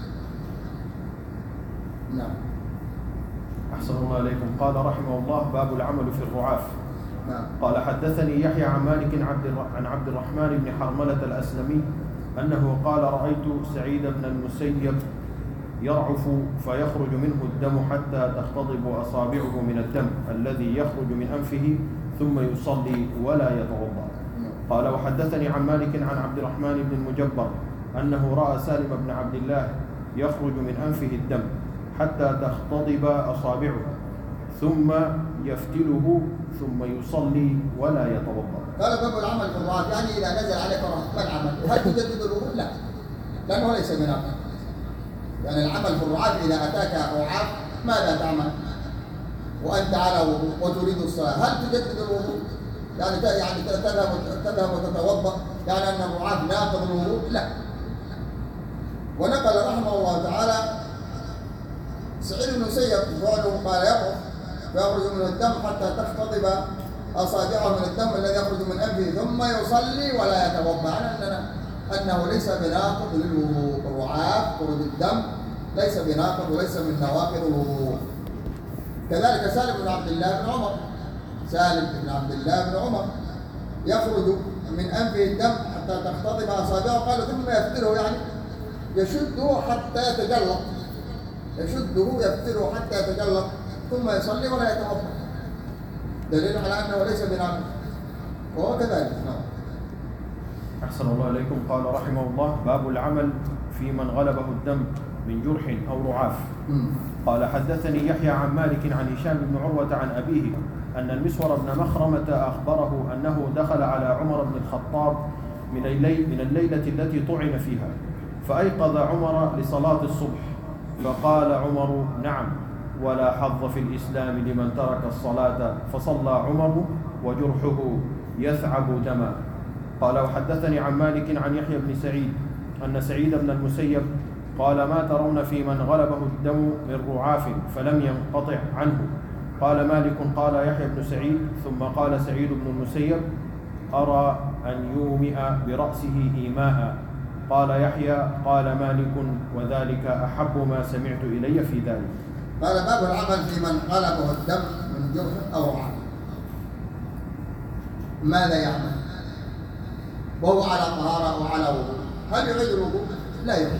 C: نعم.
B: أحسن الله إليكم. قال رحمه الله: باب العمل في الرعاف.
C: نعم.
B: قال حدثني يحيى عن مالك عن عبد الرحمن بن حرملة الأسلمي أنه قال: رأيت سعيد بن المسيب يرعف فيخرج منه الدم حتى تختضب أصابعه من الدم الذي يخرج من أنفه ثم يصلي ولا يتوضأ. قال: وحدثني عن مالك عن عبد الرحمن بن المجبر أنه رأى سالم بن عبد الله يخرج من أنفه الدم حتى تختضب أصابعه ثم يفتله ثم يصلي ولا يتوضأ.
C: قال: باب العمل في الرعاف، يعني إذا نزل عليك رعاف ما العمل؟ هل تجدد الوضوء؟ لا، لأنه ليس بناقض. يعني العمل في الرعاف إذا أتاك رعاف ماذا تعمل؟ وأنت على وضوء وتريد الصلاة، هل تجدد الوضوء؟ يعني تذهب وتتوضأ، يعني أن الرعاف ناقض الوضوء؟ لا. ونقل رحمه الله تعالى سعيد بن المسيب فعله قال: يقف فيخرج منه الدم حتى تختضب أصابعه من الدم الذي يخرج من أنفه ثم يصلي ولا يتوضأ، على أنه ليس بناقض للوضوء. الرعاف خروج الدم ليس بناقض وليس من نواقض الوضوء. كذلك سالم بن عبد الله بن عمر، سالم بن عبد الله بن عمر يخرج من أنفه الدم حتى تختضب أصابعه، قال ثم يفتله، يعني يشده حتى يتجلط، يشده يفتله حتى يتجلط ثم يصلي ولا يتوضأ، دليل على أنه ليس بناقض، وهو كذلك.
B: أحسن الله إليكم. قال رحمه الله: باب العمل في من غلبه الدم من جرح أو رعاف. قال: حدثني يحيى عن مالك عن هشام بن عروة عن أبيه أن المسور بن مخرمة أخبره أنه دخل على عمر بن الخطاب من الليلة التي طعن فيها، فأيقظ عمر لصلاة الصبح، فقال عمر: نعم، ولا حظ في الإسلام لمن ترك الصلاة، فصلى عمر وجرحه يثعب دما. قال: وحدثني عن مالك عن يحيى بن سعيد أن سعيد بن المسيب قال: ما ترون في من غلبه الدم من رعاف فلم ينقطع عنه؟ قال مالك: قال يحيى بن سعيد ثم قال سعيد بن المسيب: أرى أن يومئ برأسه إيماء. قال يحيى: قال مالك: وذلك أحب ما سمعت إلي في ذلك.
C: قال: باب العمل في من غلبه الدم من جرح أو رعاف. ماذا يعمل؟ وهو على طهارة وعلى وضوء، هل يعيد الوضوء؟ لا يعيد.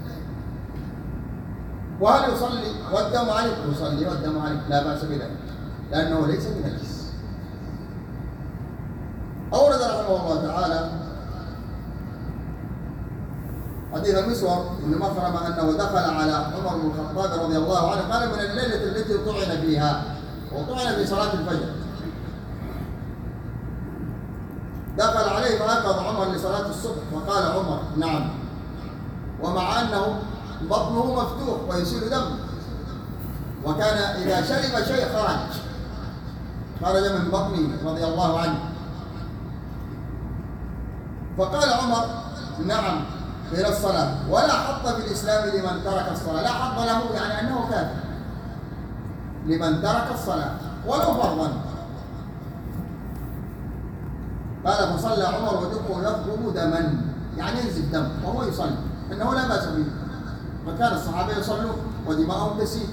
C: وهل يصلي والدم عليه؟ يصلي والدم عليه، لا بأس بذلك، لأنه ليس بنجس. أورد رحمه الله تعالى حديث المسور بن مخرمة أنه دخل على عمر بن الخطاب رضي الله عنه، قال من الليلة التي طعن فيها، وطعن في صلاة الفجر. دخل عليه فأيقظ عمر لصلاة الصبح، فقال عمر: نعم، ومع أنه بطنه مفتوح ويسيل دم، وكان إذا شرب شيء خرج من بطنه رضي الله عنه. فقال عمر: نعم، إلى الصلاة، ولا حظ في الإسلام لمن ترك الصلاة. لا حظ له يعني أنه كافر لمن ترك الصلاة ولو فرضا. قال: فصلى عمر ودمه يضرب دما، يعني ينزف دم وهو يصلي، أنه لا بأس به، وكان الصحابة يصلون ودماءهم تسيل،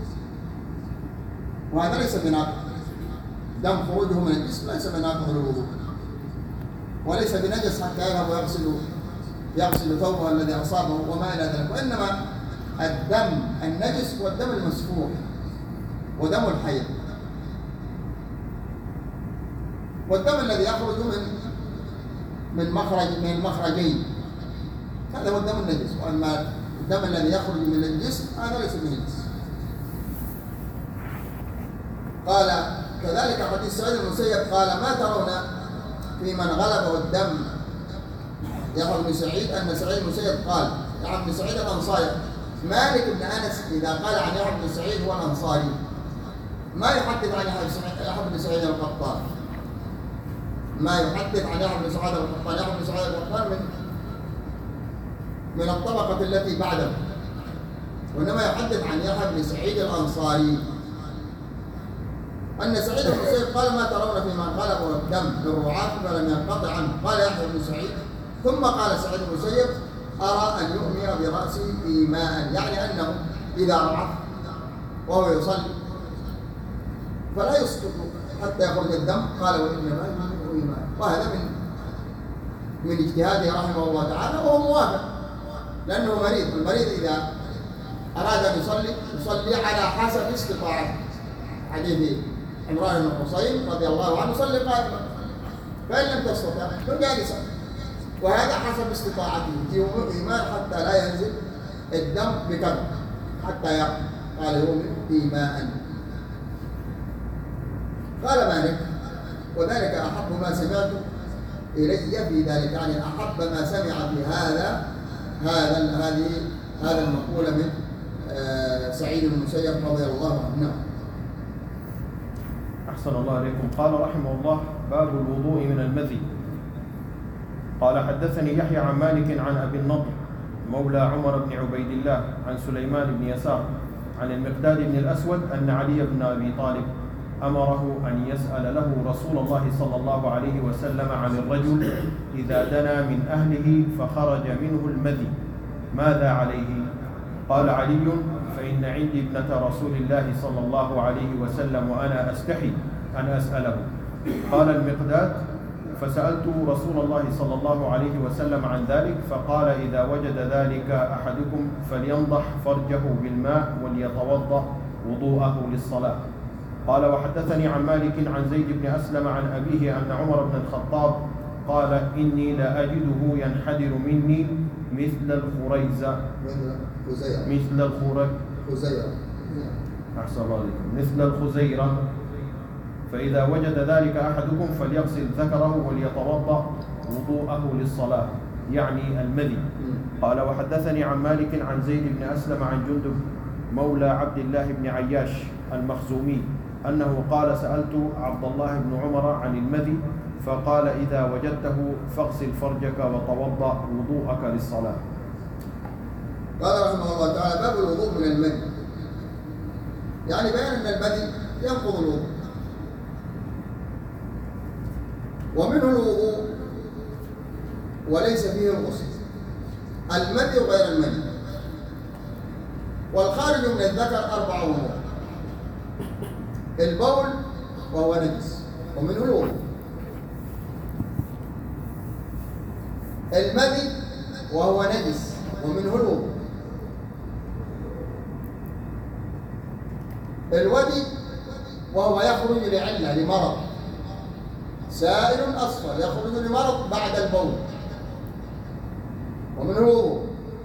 C: وهذا ليس بناقض. دم خروجه من الجسم ليس بناقض الوضوء، وليس بنجس حتى يذهب ويغسل ثوبه الذي أصابه وما إلى ذلك، وإنما الدم النجس هو الدم المسفوح ودم الحيض، والدم الذي يخرج من مخرجين هذا هو الدم النجس، وأما الدم الذي يخرج من الجسم هذا ليس بنجس. قال كذلك حديث سعيد بن المسيب قال: ما ترون في من غلبه الدم يحيى بن سعيد؟ أن سعيد بن المسيب قال: يحيى بن سعيد الأنصاري، مالك بن أنس إذا قال عن يحيى بن سعيد هو الأنصاري، ما يحدث عن يحيى بن سعيد القطان، ما يحدث عن يحيى بن سعيد القطان. يحيى بن سعيد القطان من الطبقة التي بعده، وإنما يحدث عن يحيى بن سعيد الأنصاري أن سعيد بن المسيب قال: ما ترون في من غلبه الدم بالرعاة فلم ينقطع عنه؟ قال يحيى بن سعيد: ثم قال سعيد بن المسيب: أرى أن يؤمي برأسه إيماء، يعني أنه إذا رعف وهو يصلي فلا يسقط حتى يخرج الدم. قال: وإنما يؤمن إيماء. وهذا من اجتهاده رحمه الله تعالى، وهو موافق، لأنه مريض. المريض إذا أراد أن يصلي على حسب استطاعته. حديث عمران بن حصين رضي الله عنه: صلي قائما، فإن لم تستطع فجالسا، وهذا حسب استطاعته. يؤمن إيمان حتى لا ينزل الدم بكثرة حتى يقع. قال: يؤمن إيماء. قال مالك: وذلك أحب ما سمعت إلي في ذلك، يعني أحب ما سمع في هذا المقولة من سعيد بن المسيب رضي الله عنه.
B: أحسن الله عليكم. قال رحمه الله: باب الوضوء من المذي. قال: حدثني يحيى عن مالك عن أبي النضر مولى عمر بن عبيد الله عن سليمان بن يسار عن المقداد بن الأسود أن علي بن أبي طالب أمره أن يسأل له رسول الله صلى الله عليه وسلم عن الرجل إذا دنا من أهله فخرج منه المذي ماذا عليه؟ قال علي: فإن عندي ابنة رسول الله صلى الله عليه وسلم وأنا أستحي أن أسأله. قال المقداد: فسألت رسول الله صلى الله عليه وسلم عن ذلك، فقال: إذا وجد ذلك أحدكم فلينضح فرجه بالماء وليتوضأ وضوءه للصلاة. قال: وحدثني عن مالك عن زيد بن أسلم عن أبيه أن عمر بن الخطاب قال: إني لأجده ينحدر مني مثل الخريزة مثل الخزيرة، فإذا وجد ذلك أحدكم فليغسل ذكره وليتوضأ وضوءه للصلاة، يعني المذي. قال: وحدثني عن مالك عن زيد بن أسلم عن جندب مولى عبد الله بن عياش المخزومي أنه قال: سألت عبد الله بن عمر عن المذي فقال: إذا وجدته فاغسل فرجك وتوضأ وضوءك للصلاة.
C: قال رحمه الله تعالى: باب الوضوء من المذي، يعني بيان أن المذي ينقض الوضوء، ومنه الوضوء وليس فيه الغسل، المذي وغير المذي. والخارج من الذكر 4 أمور: البول وهو نجس ومنه الوضوء، المذي وهو نجس ومنه الوضوء، الودي وهو يخرج لعلة لمرض سائل أصفر يخرج لمرض بعد البول ومنه الوضوء،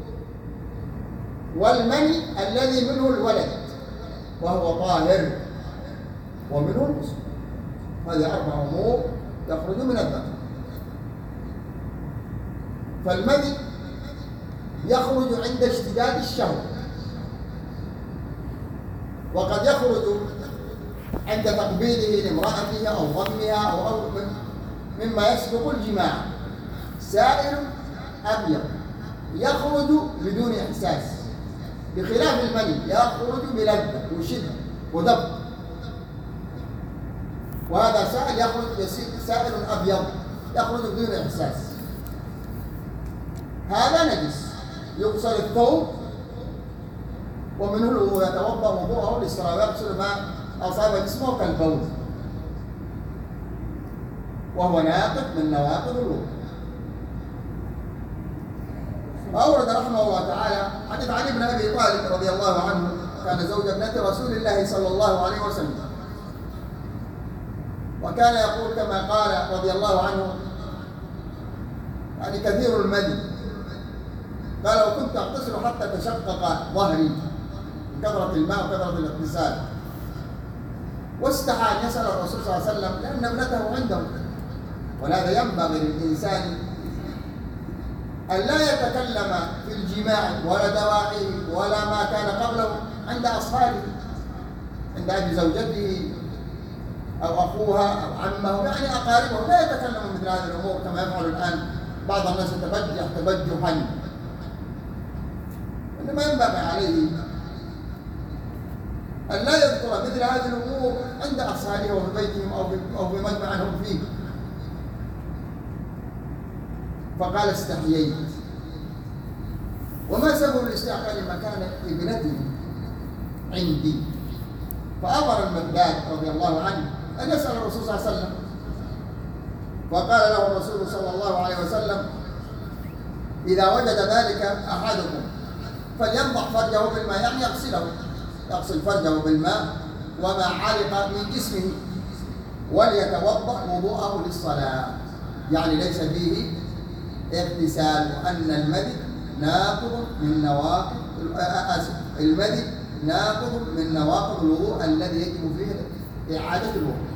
C: والمني الذي منه الولد وهو طاهر ومنه الغسل. هذه 4 أمور يخرج من الذكر. فالمني يخرج عند اشتداد الشهوة، وقد يخرج عند تقبيله لامرأته أو ضمها أو مما يسبق الجماع. سائل أبيض يخرج بدون إحساس، بخلاف المني يخرج بلذة وشدة ودب. وهذا سائل يخرج سائل أبيض يخرج بدون إحساس. هذا نجس يغسل الثوب ومنه الوضوء، يتوضأ وضوءه للصلاة ويغسل ما أصاب جسمه كالبول، وهو ناقض من نواقض الوضوء. أورد رحمه الله تعالى حديث علي بن أبي طالب رضي الله عنه، كان زوج ابنة رسول الله صلى الله عليه وسلم، وكان يقول كما قال رضي الله عنه يعني كثير المدي، قال وكنت أغتسل حتى تشقق ظهري من كثرة الماء وكثرة الاغتسال، واستحى أن يسأل الرسول صلى الله عليه وسلم لأن ابنته عنده. ولهذا ينبغي للإنسان أن لا يتكلم في الجماع ولا دواعيه ولا ما كان قبله عند أصحابه، عند أبي زوجته أو أخوها أو عمه، يعني أقاربه، لا يتكلم مثل هذه الأمور كما يفعل الآن بعض الناس يتبجح تبجحا. إنما ينبغي عليه أن لا يذكر مثل هذه الأمور عند أصحابه وفي بيتهم أو في مجمع هم فيه. فقال استحييت. وما سبب الاستحياء؟ قال مكان ابنته عندي. فأمر المقداد رضي الله عنه أن يسأل الرسول صلى الله عليه وسلم، فقال له الرسول صلى الله عليه وسلم إذا وجد ذلك أحدكم فلينضح فرجه بالماء، يعني يغسل فرجه بالماء وما علق من جسمه، وليتوضأ وضوءه للصلاة، يعني ليس فيه اغتسال. وأن المدي ناقض من نواقض المدي ناقض من نواقض الوضوء الذي يجب فيه إعادة الوضوء.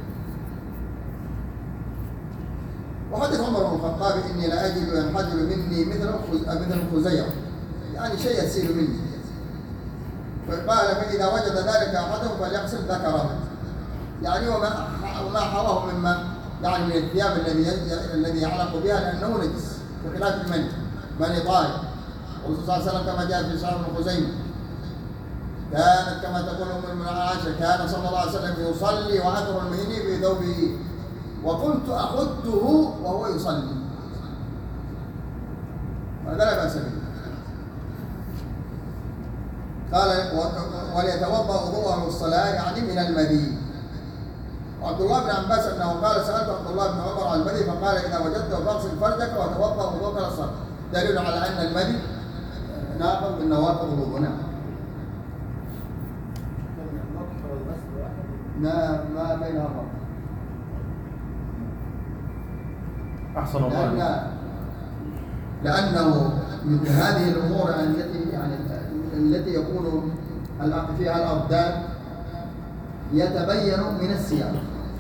C: وحديث عمر بن الخطاب إني لا أجد ينحدر مني مثل الخزيرة، يعني شيء يسيل مني. فقال فإذا وجد ذلك أحدهم فليغسل ذكره، يعني وما حواه مما يعني من الثياب الذي يعلق بها، لأنه نجس بخلاف المني، مني طاهر. والرسول صلى الله عليه وسلم كما جاء في صحيح ابن خزيمة كانت كما تقول أم المؤمنين عائشة كان صلى الله عليه وسلم يصلي وأثر المني في ثوبه وكنت أخذته وهو يصلي. هذا لا بأس به. قال وليتوضأ وضوءه للصلاة، يعني من المدي. وعبد الله بن عباس أنه قال سألت عبد الله بن عمر عن المدي فقال إذا وجدته فاغسل فرجك وتوضأ وضوءك للصلاة، دليل على أن المدي ناقض من نواقض الوضوء. ما بينها فرق.
B: أحسن الله.
C: لأنه من هذه الأمور التي يكون فيها الأبدان يتبين من السياق،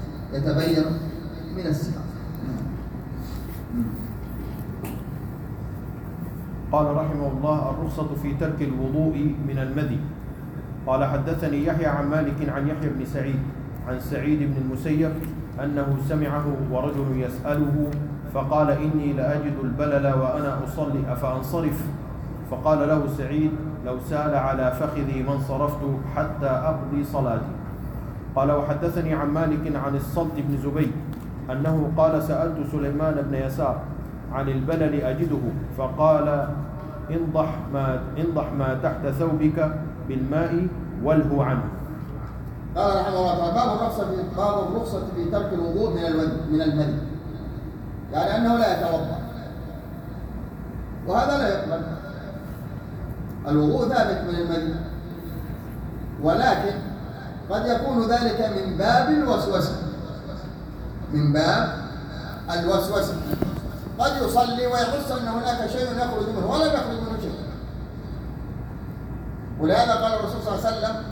B: قال رحمه الله الرخصة في ترك الوضوء من المدي. قال حدثني يحيى عن مالك عن يحيى بن سعيد عن سعيد بن المسيب أنه سمعه ورجل يسأله فقال إني لأجد البلل وأنا أصلي أفأنصرف؟ فقال له سعيد لو سال على فخذي ما انصرفت حتى أقضي صلاتي. قال وحدثني عن مالك عن الصلت بن زبيد أنه قال سألت سليمان بن يسار عن البلل أجده فقال انضح ما تحت ثوبك بالماء والهو عنه.
C: قال رحمه الله تعالى باب الرخصة في ترك الوضوء من المدي، يعني أنه لا يتوضأ، وهذا لا يقبل. الوضوء ثابت من المدي، ولكن قد يكون ذلك من باب الوسوسة، من باب الوسوسة. قد يصلي ويحس أن هناك شيء يخرج منه ولم يخرج منه شيء. ولهذا قال الرسول صلى الله عليه وسلم: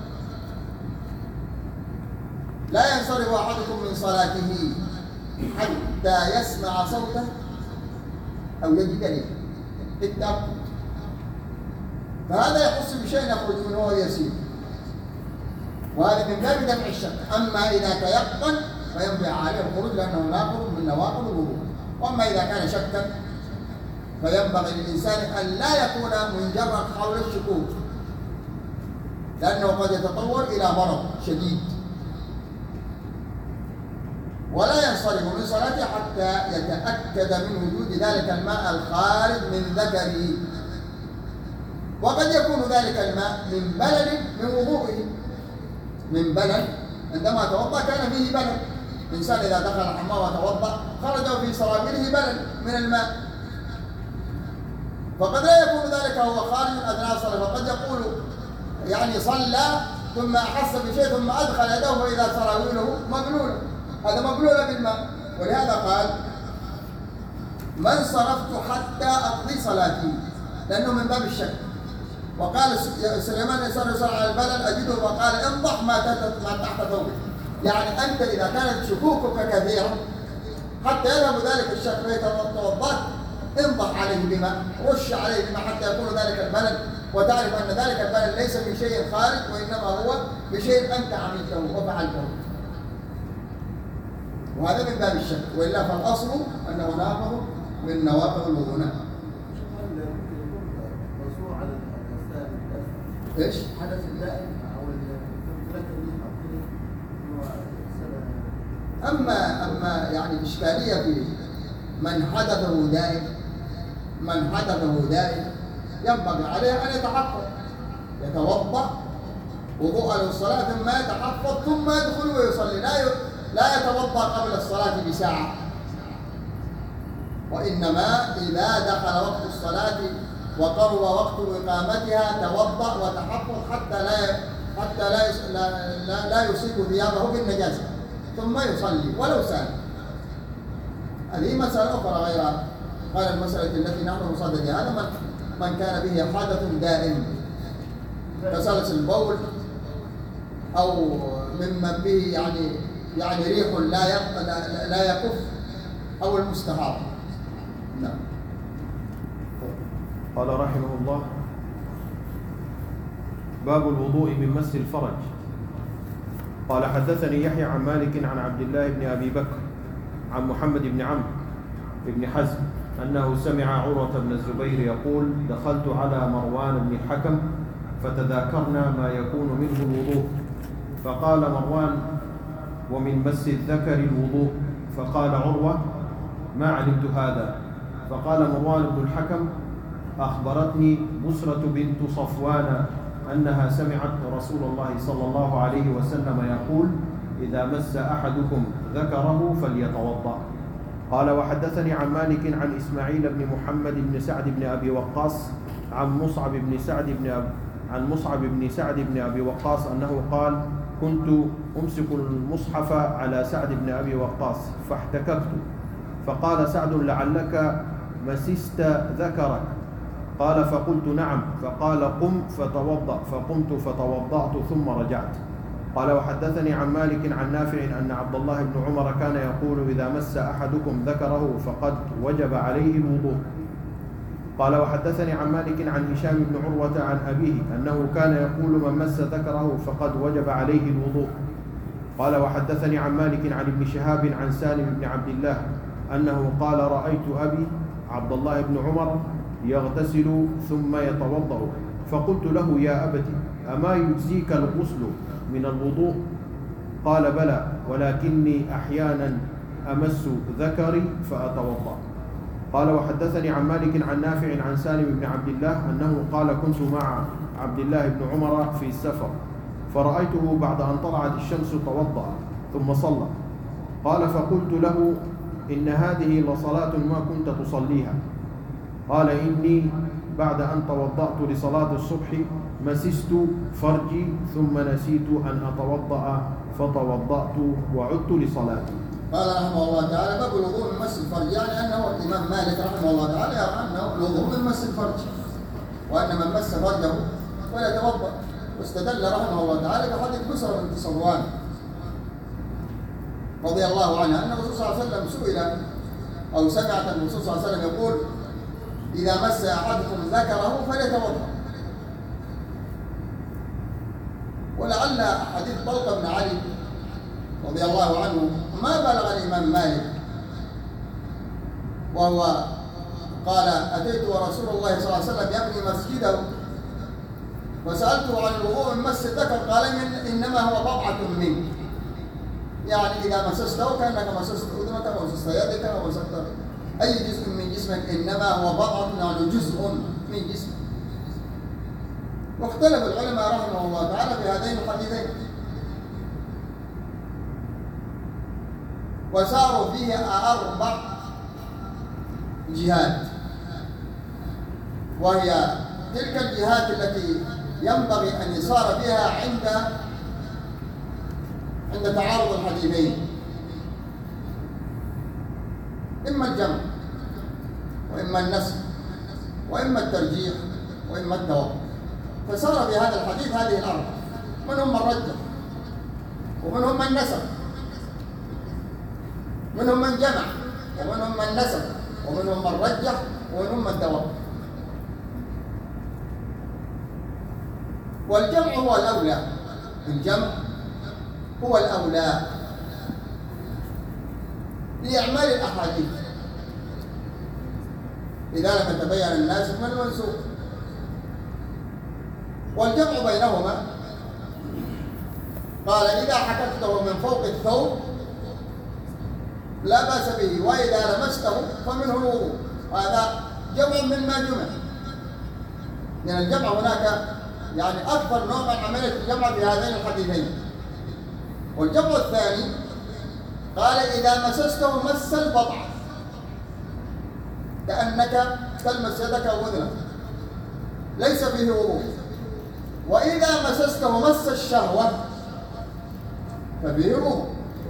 C: لا ينصرف أحدكم من صلاته حتى يسمع صوتا أو يجد ريحا. التأكد. فهذا يخص بشيء يخرج منه وهو يسير، وهذا من باب دفع الشك. أما إذا تيقن فينبغي عليه الخروج لأنه ناقض من نواقض الوضوء. وأما إذا كان شكا فينبغي للإنسان أن لا يكون منجرد حول الشكوك، لأنه قد يتطور إلى مرض شديد. ولا ينصرف من صلاته حتى يتأكد من وجود ذلك الماء الخارج من ذكره، وقد يكون ذلك الماء من بلل من وضوئه، من بلل. عندما توضأ كان فيه بلل. الإنسان إذا دخل الحمام وتوضأ خرج في سرابيله بلل من الماء، فقد لا يكون ذلك هو خارج أثناء الصلاة. فقد يقول يعني صلى ثم أحس بشيء ثم أدخل يده فإذا سراويله مبلولة، هذا مبلولة بالماء. ولهذا قال: من صرفت حتى أقضي صلاتي، لأنه من باب الشك. وقال سليمان يسأل على البلل أجده وقال: انضح ما تحت ثوبك. يعني أنت إذا كانت شكوكك كثيرة حتى يذهب ذلك الشك فيتوضأ، انضح عليه بماء، رش عليه بماء حتى يكون ذلك البلل، وتعرف أن ذلك البلل ليس من شيء خارج وإنما هو بشيء أنت عملته وفعلته. وهذا من باب الشك، وإلا فالأصل أنه ناقض من نواقض الوضوء. ايش؟
D: حدث الدائم او
C: اما يعني اشكاليه في من حدثه دائم. من حدثه دائم ينبغي عليه ان يتحفظ، يتوضا وضوءا للصلاه ثم يتحفظ ثم يدخل ويصلي. لا يتوضا قبل الصلاه بساعه، وانما اذا دخل وقت الصلاه وقرب وقت إقامتها توضأ وتحفظ حتى لا يصيب ثيابه بالنجاسة ثم يصلي ولو سال. هذه مسألة أخرى غير المسألة التي نحن مصددها. هذا من كان به حدث دائم كسلس البول أو ممن به يعني ريح لا يكف أو المستحاضة. نعم.
B: قال رحمه الله: باب الوضوء من مس الفرج. قال: حدثني يحيى عن مالك عن عبد الله بن أبي بكر عن محمد بن عمرو بن حزم أنه سمع عروة بن الزبير يقول: دخلت على مروان بن الحكم فتذاكرنا ما يكون منه الوضوء، فقال مروان: ومن مس الذكر الوضوء. فقال عروة: ما علمت هذا. فقال مروان بن الحكم: أخبرتني بسرة بنت صفوان أنها سمعت رسول الله صلى الله عليه وسلم يقول: إذا مس أحدكم ذكره فليتوضأ. قال: وحدثني عن مالك عن إسماعيل بن محمد بن سعد بن أبي وقاص عن مصعب بن سعد بن أبي وقاص أنه قال: كنت أمسك المصحف على سعد بن أبي وقاص فاحتككت، فقال سعد: لعلك مسست ذكرك. قال: فقلت: نعم. فقال: قم فتوضأ. فقمت فتوضأت ثم رجعت. قال: وحدثني عن مالك عن نافع أن عبد الله بن عمر كان يقول: إذا مس أحدكم ذكره فقد وجب عليه الوضوء. قال: وحدثني عن مالك عن هشام بن عروة عن أبيه أنه كان يقول: من مس ذكره فقد وجب عليه الوضوء. قال: وحدثني عن مالك عن ابن شهاب عن سالم بن عبد الله أنه قال: رأيت أبي عبد الله بن عمر يغتسل ثم يتوضأ، فقلت له: يا أبت، أما يجزيك الغسل من الوضوء؟ قال: بلى، ولكني أحيانا أمس ذكري فأتوضأ. قال: وحدثني عن مالك عن نافع عن سالم بن عبد الله أنه قال: كنت مع عبد الله بن عمر في السفر فرأيته بعد أن طلعت الشمس توضأ ثم صلى. قال: فقلت له: إن هذه لصلاة ما كنت تصليها. قال: إني بعد أن توضأت لصلاة الصبح مسست فرجي ثم نسيت أن أتوضأ فتوضأت وعدت لصلاتي.
C: قال رحمه الله تعالى: باب الوضوء من مس الفرج، يعني أنه الإمام مالك رحمه الله تعالى يرى أنه الوضوء من مس الفرج، وأن من مس فرجه فليتوضأ، واستدل رحمه الله تعالى بحديث بسرة بنت صفوان رضي الله عنها أن الرسول صلى الله عليه وسلم سئل أو سمعت الرسول صلى الله عليه وسلم يقول: إذا مس أحدكم ذكره فليتوضأ. ولعل حديث طلق بن علي رضي الله عنه ما بلغ الإمام مالك، وهو قال: أتيت ورسول الله صلى الله عليه وسلم يبني مسجده وسألته عن الوضوء من مس الذكر، قال: إنما هو بضعة منك، يعني إذا مسسته كأنك مسست أذنك أو مسست يدك أو مسست أي جزء من جسمك، إنما هو بضعة يعني جزء من جسمك. واختلف العلماء رحمه الله تعالى في هذين الحديثين، وساروا فيه 4 جهات، وهي تلك الجهات التي ينبغي أن يسار بها عند تعارض الحديثين، إما الجمع وإما النسخ وإما الترجيح وإما التوقف. فسار بهذا الحديث هذه 4، منهم من رجح ومنهم من نسخ، منهم من جمع ومنهم من نسخ ومنهم من رجح ومنهم من توقف. والجمع هو الأولى، الجمع هو الأولى لإعمال الأحاديث إذا لم يتبين الناسخ من المنسوخ. والجمع بينهما قال: إذا حككته من فوق الثوب لا بأس به، وإذا لمسته فمنه الوضوء. هذا جمع مما جمع، لأن الجمع هناك يعني أكثر نوع من عملية الجمع في هذين الحديثين. والجمع الثاني قال: إذا مسسته مس البضعة كأنك تلمس يدك أو أذنك ليس فيه وضوء، وإذا مسسته مس الشهوة ففيه وضوء.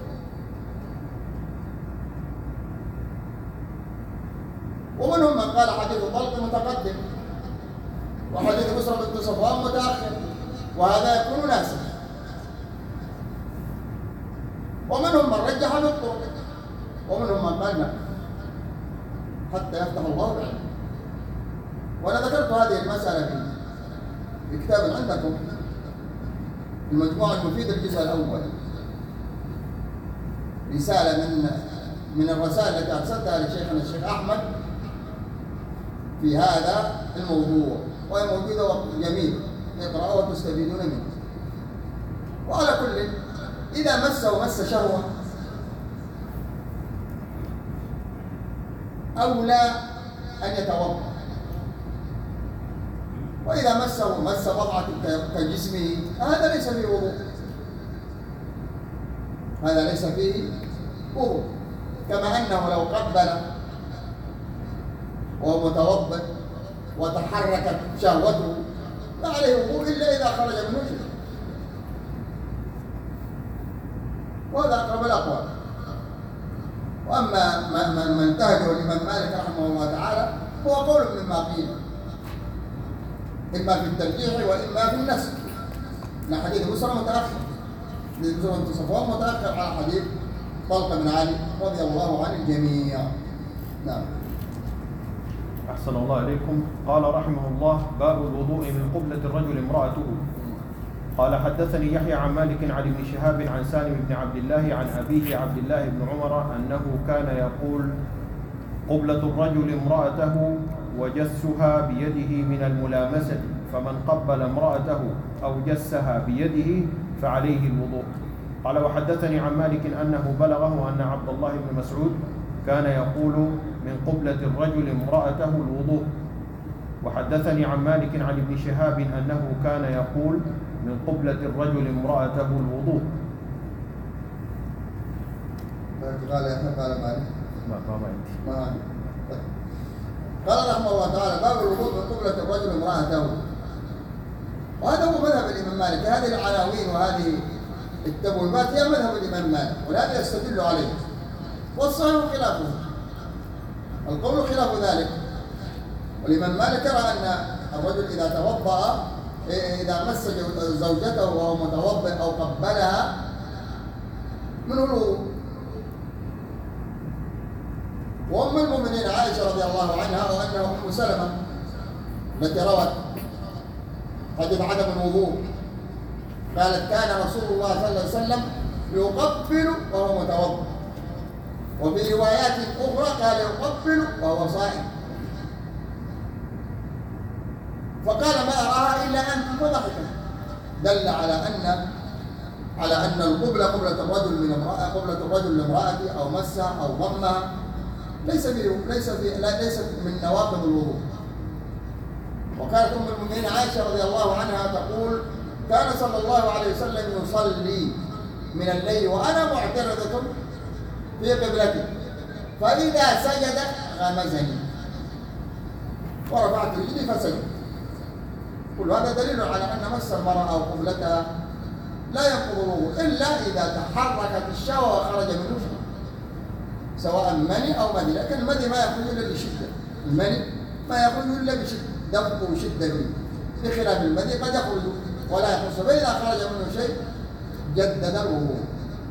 C: ومنهم من قال حديث الطلق متقدم وحديث بسرة بنت صفوان متأخر، وهذا يكون ناسخ. ومنهم من رجح بالطرق ومنهم من قال لا حتى يفتح الله بعلم. وأنا ذكرت هذه المسألة في كتاب عندكم، المجموعة المفيدة الجزء الأول، رسالة من الرسائل التي أرسلتها لشيخنا الشيخ أحمد في هذا الموضوع، وهي موجودة وقت جميل اقرأوها وتستفيدون منه. وعلى كل إذا مس شهوة أولى أن يتوضأ، وإذا مس بضعة كجسمه هذا ليس فيه وضوء، هذا ليس فيه وضوء. كما أنه لو قبل وهو متوضئ وتحركت شهوته لا عليه وضوء إلا إذا خرج منه شيء، وهذا أقرب الأقوال. وأما من انتهجه الإمام مالك رحمه الله تعالى هو قول مما قيل، إما في الترجيح وإما في النسخ. إن حديث بسرة متأخر، حديث بسرة بنت صفوان متأخر على حديث طلق بن علي رضي الله عن الجميع. نعم.
B: أحسن الله إليكم. قال رحمه الله: باب الوضوء من قبلة الرجل امرأته. قال: حدثني يحيى عن مالك عن ابن شهاب عن سالم بن عبد الله عن أبيه عبد الله بن عمر أنه كان يقول: قبلة الرجل امرأته وجسها بيده من الملامسة، فمن قبل امرأته أو جسها بيده فعليه الوضوء. قال: وحدثني عن مالك أنه بلغه أن عبد الله بن مسعود كان يقول: من قبلة الرجل امرأته الوضوء. وحدثني عن مالك عن ابن شهاب أنه كان يقول: من قبلة الرجل امرأته الوضوء.
C: قال يحيى قال مالك
B: ما
C: قال رحمه الله تعالى: باب الوضوء من قبلة الرجل امرأته. وهذا هو مذهب الإمام مالك. هذه العناوين وهذه التبويبات هي مذهب الإمام مالك، ولهذا يستدل عليه. والصحيح خلافه، القول خلاف ذلك. والإمام مالك يرى أن الرجل إذا توضأ إذا مس زوجته وهو متوضئ أو قبلها من الوضوء. وأم المؤمنين عائشة رضي الله عنها وأنها أم سلمة التي روت حديث عدم الوضوء قالت كان رسول الله صلى الله عليه وسلم يقبل وهو متوضئ، وفي روايات أخرى قال يقبل وهو صائم، فقال ما أراها إلا أنت فضحكت، دل على أن القبلة قبلة الرجل من امرأة، قبلة الرجل لامرأته أو مسها أو ضمها ليست من نواقض الوضوء. وكانت أم المؤمنين عائشة رضي الله عنها تقول كان صلى الله عليه وسلم يصلي من الليل وأنا معترضة في قبلته، فإذا سجد غمزني ورفعت رجلي فسجد. كل هذا دليل على أن مس المرأة أو قبلتها لا ينقض الوضوء إلا إذا تحركت الشهوة وخرج منه شيء، سواء مني أو مدي، لكن المدي ما يخرج إلا بشدة، المني ما يخرج إلا بشدة، دفق وشدة فيه، بخلاف المدي قد يخرج ولا يخرج، فإذا خرج منه شيء جدد الوضوء.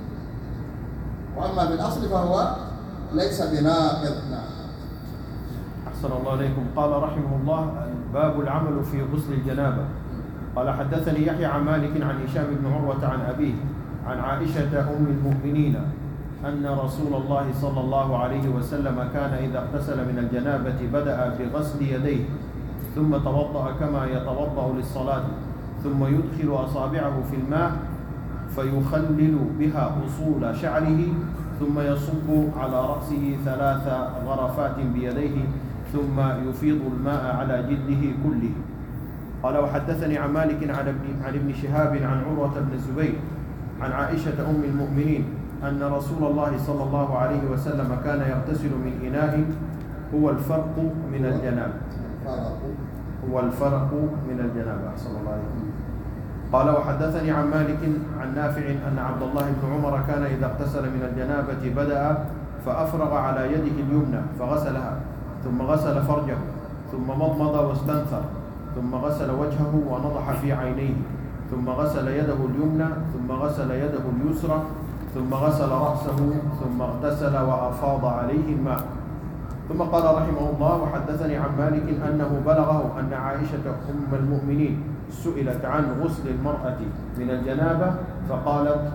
C: وأما بالأصل فهو ليس بناقض.
B: أحسن الله إليكم. قال رحمه الله باب العمل في غسل الجنابة. قال حدثني يحيى عن مالك عن هشام بن عروة عن أبيه عن عائشة أم المؤمنين أن رسول الله صلى الله عليه وسلم كان إذا اغتسل من الجنابة بدأ بغسل يديه ثم توضأ كما يتوضأ للصلاة، ثم يدخل أصابعه في الماء فيخلل بها أصول شعره، ثم يصب على رأسه 3 غرفات بيديه، ثم يفيض الماء على جلده كله. قال وحدثني عن مالك عن ابن شهاب عن عروة بن الزبير عن عائشة أم المؤمنين أن رسول الله صلى الله عليه وسلم كان يغتسل من إناء هو الفرق من الجنابة. هو الفرق من الجنابة. أحسن الله عليكم. قال وحدثني عن مالك عن نافع أن عبد الله بن عمر كان إذا اغتسل من الجنابة بدأ فأفرغ على يده اليمنى فغسلها، ثم غسل فرجه، ثم مضمض واستنثر، ثم غسل وجهه ونضح في عينيه، ثم غسل يده اليمنى، ثم غسل يده اليسرى، ثم غسل رأسه، ثم اغتسل وأفاض عليه الماء. ثم قال رحمه الله وحدثني عن مالك أنه بلغه أن عائشة أم المؤمنين سئلت عن غسل المرأة من الجنابة فقالت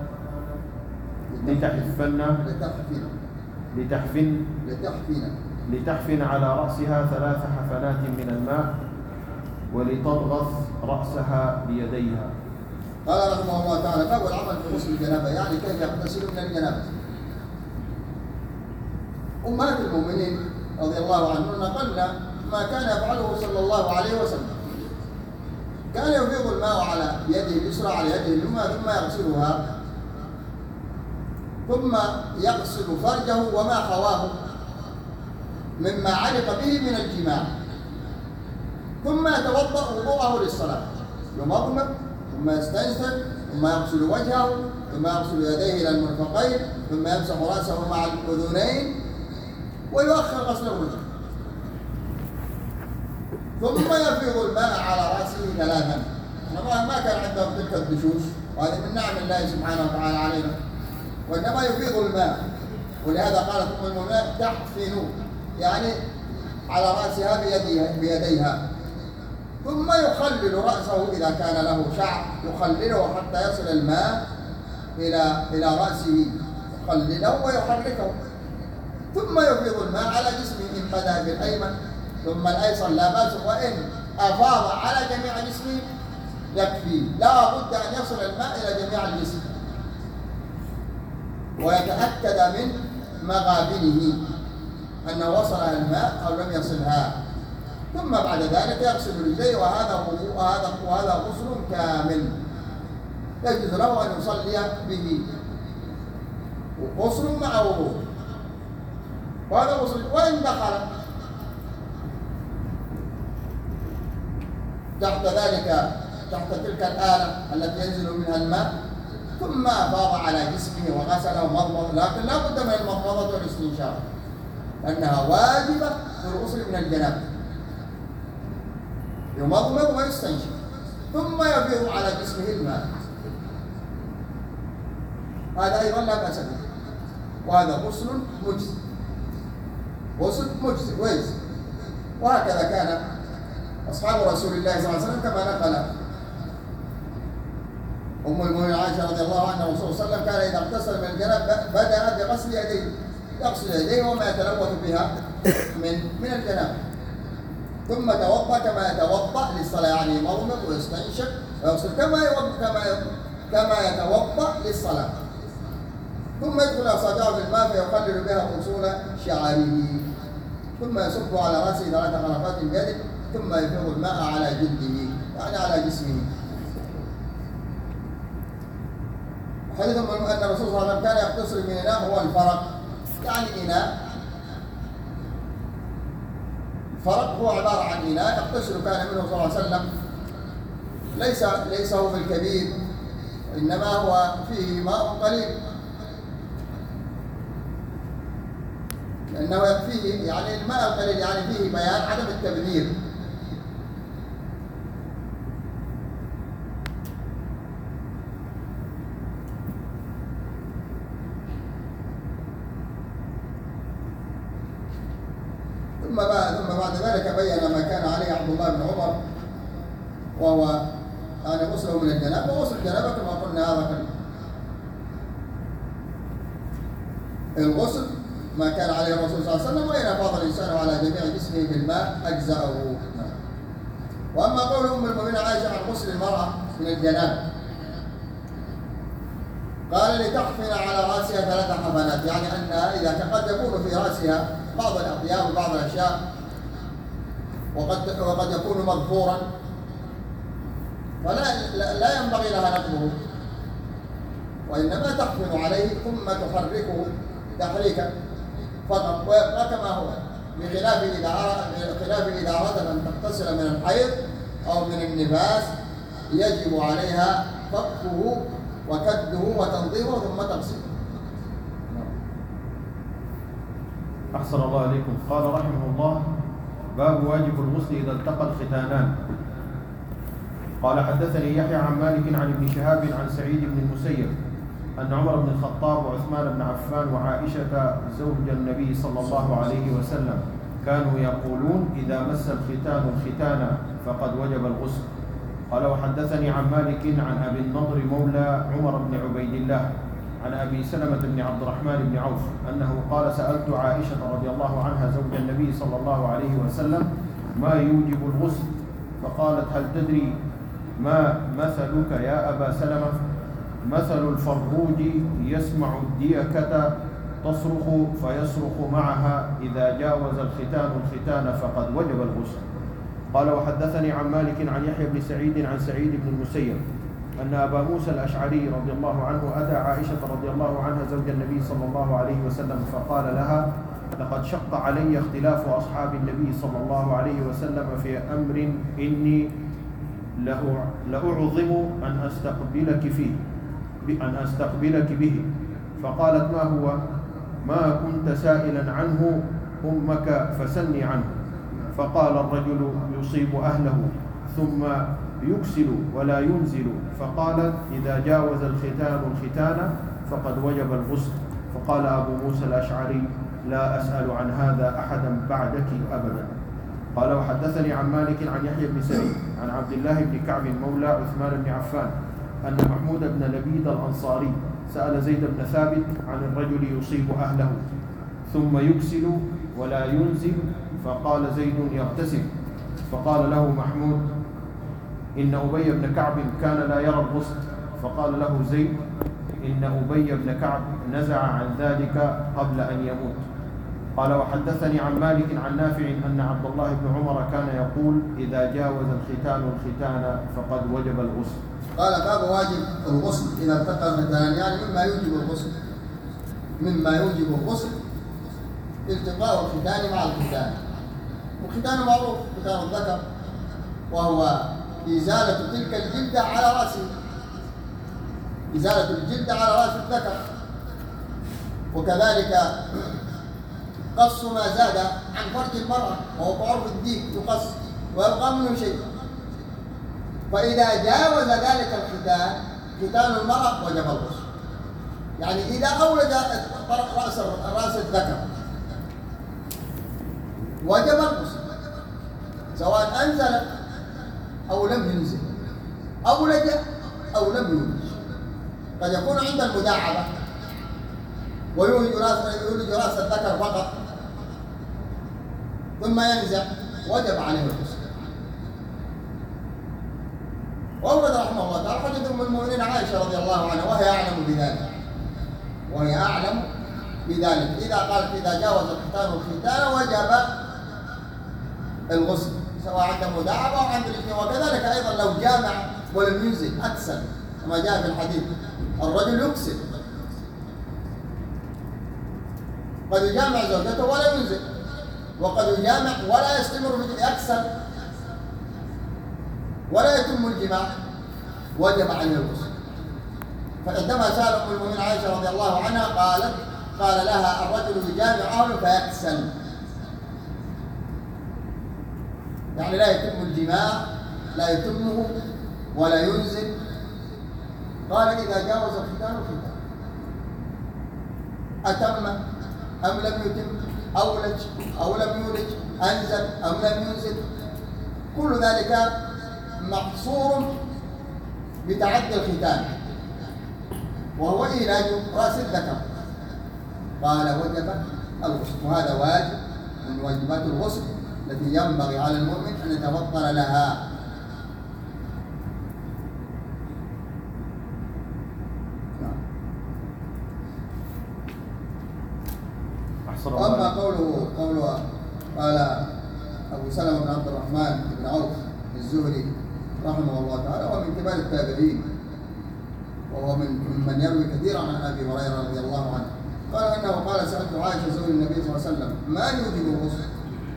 B: لتحفن على رأسها 3 حفنات من الماء ولتضغط رأسها بيديها.
C: قال رحمه الله تعالى باب العمل في غسل الجنابة، يعني كيف يغتسل من الجنابة. أمهات المؤمنين رضي الله عنهن قلنا ما كان يفعله صلى الله عليه وسلم، كان يفيض الماء على يده اليسرى على يده اليمنى ثم يغسلها، ثم يغسل فرجه وما خواه مما علق به من الجماع، ثم يتوضأ وضوءه للصلاة، يمضمض ثم يستنثر ثم يغسل وجهه ثم يغسل يديه إلى المرفقين ثم يمسح رأسه مع الأذنين ويؤخر غسل الوجه، ثم يفيض الماء على رأسه 3. ما كان عندهم تلك الدشوش، وهذه من نعم الله سبحانه وتعالى علينا، وإنما يفيض الماء. ولهذا قالت أم المؤمنين تحفن يعني على رأسها بيديها، ثم يخلل رأسه إذا كان له شعر، يخلله حتى يصل الماء إلى رأسه، يخلله ويحركه، ثم يفيض الماء على جسمه، إن بدأ بالأيمن ثم الأيسر لا بأس، وإن أفاض على جميع جسمه يكفي، لا بد أن يصل الماء إلى جميع الجسم ويتأكد من مغابنه أنه وصل الماء أو لم يصلها، ثم بعد ذلك يغسل رجليه، وهذا غسل كامل يجوز له أن يصلي به، غسل مع وضوء، وهذا غسل. وإن دخل تحت تلك الآلة التي ينزل منها الماء ثم أفاض على جسمه وغسله ومضمض، لكن لا بد من المضمضة والاستنشاق لأنها واجبة في الغسل من الجنابة. يمضمض ويستنشق ثم يفيض على جسمه الماء، هذا أيضا لا بأس به، وهذا غسل مجزئ، غسل مجزئ ويجزئ. وهكذا كان أصحاب رسول الله صلى الله عليه وسلم كما نقل أم المؤمنين عائشة رضي الله عنها، الرسول صلى الله عليه وسلم كان إذا اغتسل من الجنابة بدأ بغسل يديه، يغسل يديه وما يتلوث بها من الجنابة، ثم توضأ كما يتوضأ للصلاة، يعني يمضمض ويستنشق ويغسل كما يتوضأ للصلاة، ثم يدخل أصابعه في الماء فيقلل بها أصول شعره، ثم يصب على رأسه 3 غرفات بيده، ثم يفيض الماء على جلده يعني على جسمه. حديث أن الرسول صلى الله عليه وسلم كان يغتسل من إناء هو الفرق، يعني إناء، فرق هو عبارة عن إناء يغتسل كان منه صلى الله عليه وسلم، ليس هو بالكبير، إنما هو فيه ماء قليل، لأنه يكفيه يعني الماء القليل، يعني فيه بيان عدم التبذير. ثم بعد ذلك بين ما كان عليه عبد الله بن عمر، وهو يعني غسله من الجنابة، وغسل الجنابة كما قلنا هذا الغسل ما كان عليه الرسول صلى الله عليه وسلم، وإن أفاض الإنسان على جميع جسمه بالماء أجزأه. وأما قول أم المؤمنين عائشة عن غسل المرأة من الجنابة، قال لتحفن على رأسها 3 حفنات، يعني أنها إذا قد يكون في رأسها بعض الأطياب وبعض الأشياء وقد يكون مغفورا، فلا ينبغي لها نقضه، وإنما تحفن عليه ثم تحركه تحريكا فقط ويبقى كما هو، بخلاف إذا أرادت أن تغتسل من الحيض أو من النفاس يجب عليها فكه وكده وتنظيفه ثم تغسله.
B: أحسن الله عليكم. قال رحمه الله: باب واجب الغسل إذا التقى الختانان. قال: حدثني يحيى عن مالك عن ابن شهاب عن سعيد بن المسيب أن عمر بن الخطاب وعثمان بن عفان وعائشة زوج النبي صلى الله عليه وسلم كانوا يقولون: إذا مس الختان الختان فقد وجب الغسل. قال: وحدثني عن مالك عن أبي النضر مولى عمر بن عبيد الله عن أبي سلمة بن عبد الرحمن بن عوف أنه قال: سألت عائشة رضي الله عنها زوج النبي صلى الله عليه وسلم ما يوجب الغسل، فقالت: هل تدري ما مثلك يا أبا سلمة؟ مثل الفروج يسمع الديكة تصرخ فيصرخ معها، إذا جاوز الختان الختان فقد وجب الغسل. قال: وحدثني عن مالك عن يحيى بن سعيد عن سعيد بن المسيب أن أبا موسى الأشعري رضي الله عنه أتى عائشة رضي الله عنها زوج النبي صلى الله عليه وسلم فقال لها: لقد شق علي اختلاف أصحاب النبي صلى الله عليه وسلم في أمر إني لأعظم أن أستقبلك به. فقالت: ما هو؟ ما كنت سائلا عنه أمك فسلني عنه. فقال الرجل: يصيب أهله ثم يكسل ولا ينزل. فقالت: إذا جاوز الختان الختان فقد وجب الغسل. فقال أبو موسى الأشعري: لا أسأل عن هذا أحدا بعدك أبدا. قال: وحدثني عن مالك عن يحيى بن سعيد عن عبد الله بن كعب مولى عثمان بن عفان أن محمود بن لبيد الأنصاري سأل زيد بن ثابت عن الرجل يصيب أهله ثم يكسل ولا ينزل، فقال زيد: يغتسل. فقال له محمود: إن أبي بن كعب كان لا يرى الغسل. فقال له زيد: إن أبي بن كعب نزع عن ذلك قبل أن يموت. قال: وحدثني عن مالك عن نافع أن عبد الله بن عمر كان يقول: إذا جاوز الختان الختان فقد وجب الغسل.
C: قال: باب واجب الغسل إذا التقى الختان، يعني مما يوجب الغسل التقاء الختان مع الختان. والختان معروف، ختان الذكر، وهو إزالة تلك الجلدة على رأسه إزالة الجلد على رأس الذكر. وكذلك قص ما زاد عن فرج المرأة، وهو بعرف الديك يقص ويبقى منه شيء. فإذا جاوز ذلك الختان، ختان المرأة، وجب الغسل. يعني إذا أولج رأس الذكر وجب الغسل، سواء أنزل أو لم ينزل، أولج أو لم يولج. قد يكون عند المداعبة ويولج رأس الذكر فقط ثم ينزع، وجب عليه الغسل. وأورد رحمه الله تعالى حديث أم المؤمنين عائشة رضي الله عنها وهي أعلم بذلك إذا قالت إذا جاوز الختان الختان وجب الغسل، سواء عند مداعبة أو عند الاثنين. وكذلك أيضا لو جامع ولم ينزل أكسل، كما جاء في الحديث الرجل يكسل، قد يجامع زوجته ولا ينزل، وقد يجامع ولا يستمر في أكسل ولا يتم الجماع، وجب عليه الغسل. فعندما سأل أم المؤمنين عائشة رضي الله عنها قال لها الرجل يجامع أهله فيكسل، يعني لا يتم الجماع، لا يتمه ولا ينزل. قال إذا جاوز الختان الختان، أتم أم لم يتم، أولج أو لم يولج، أنزل أم لم ينزل، كل ذلك محصور بتعدي الختان، وهو إيلاج رأس الذكر. قال وجب الغسل، وهذا واجب من واجبات الغسل التي ينبغي على المؤمن أن يتفطن لها. أما قوله قال أبو سلمة بن عبد الرحمن بن عوف الزهري رحمه الله تعالى، ومن كبار التابعين، وهو من يروي كثيرا عن أبي هريرة رضي الله عنه، قال أنه قال سألت عائشة زوج النبي صلى الله عليه وسلم ما يوجب الغسل؟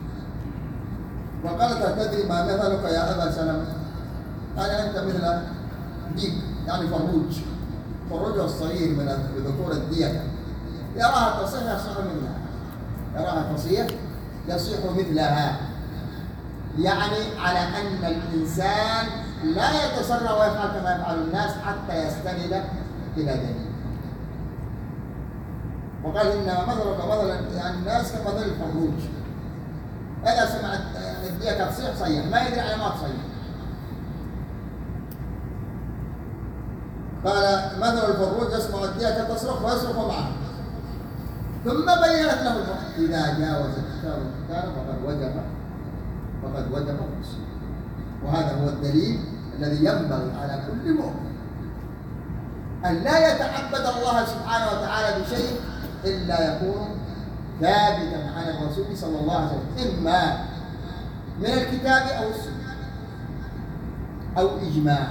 C: وقالت أتدري ما مثلك يا أبا سلمة؟ قال أنت مثل ديك، يعني فروج الصغير من ذكور الديكة، يراها تصيح يصيح منها، يراها تصيح يصيح مثلها، يعني على أن الإنسان لا يتسرع ويفعل كما يفعل الناس حتى يستند إلى دليل. وقال إنما مثلك مثلا يعني الناس كمثل الفروج، إذا سمعت الديكة تصيح صيح، ما يدري على ما تصيح. قال مثل الفروج يسمع الديكة تصرخ ويصرخ معها، ثم بينت له الحكم إذا جاوز الختان فقد وجب الغسل. وهذا هو الدليل الذي ينبغي على كل مؤمن أن لا يتعبد الله سبحانه وتعالى بشيء إلا يكون ثابتا عن الرسول صلى الله عليه وسلم، إما من الكتاب أو السنة أو إجماع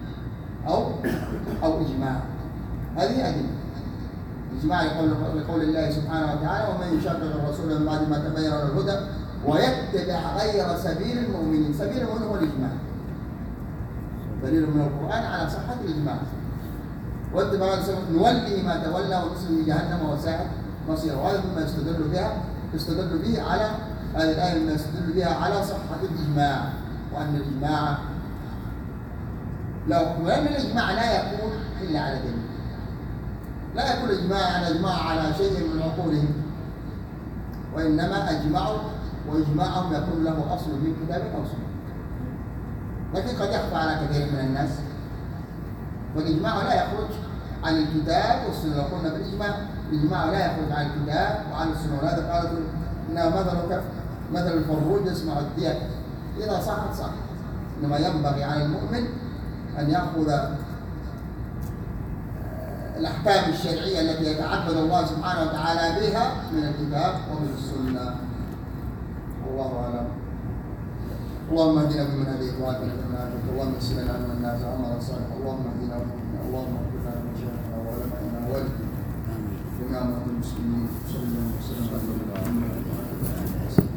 C: أو إجماع. هذه أدلة إجماع لقول الله سبحانه وتعالى ومن يشاقق الرسول من بعد ما تبين له الهدى ويتبع غير سبيل المؤمنين. سبيل المؤمنين هو الإجماع، دليل من القرآن على صحة الإجماع. واتباع نولي ما تولى ونصله جهنم وساءت مصيره. وهذا مما يستدل به على هذه الآية، مما يستدل بها على صحة الإجماع، وأن الإجماع لأن الإجماع لا يكون إلا على دليل، لا يكون إجماع على شيء من عقولهم، وإنما أجمعوا، وإجماعهم يكون له أصل من كتاب أو سنة. لكن قد يخفى على كثير من الناس، والإجماع لا يخرج عن الكتاب والسنة. قلنا بالإجماع الإجماع لا يخرج عن الكتاب وعن السنة. ولهذا قالت إنها مثل الفروج يسمع الديك، إذا صح. إنما ينبغي على المؤمن أن يأخذ الأحكام الشرعية التي يتعبد الله سبحانه وتعالى بها من الكتاب ومن السنة. والله أعلم. اللهم اهدنا فيمن هديت وعافنا فيمن عافيت، اللهم يسر لنا علما نافعا وعملا صالحا، اللهم اهدنا وفقنا، اللهم اغفر لنا مشايخنا وعلمائنا ووالدينا جميع موتى المسلمين. صلى الله وسلم على محمد وعلى اله وصحبه.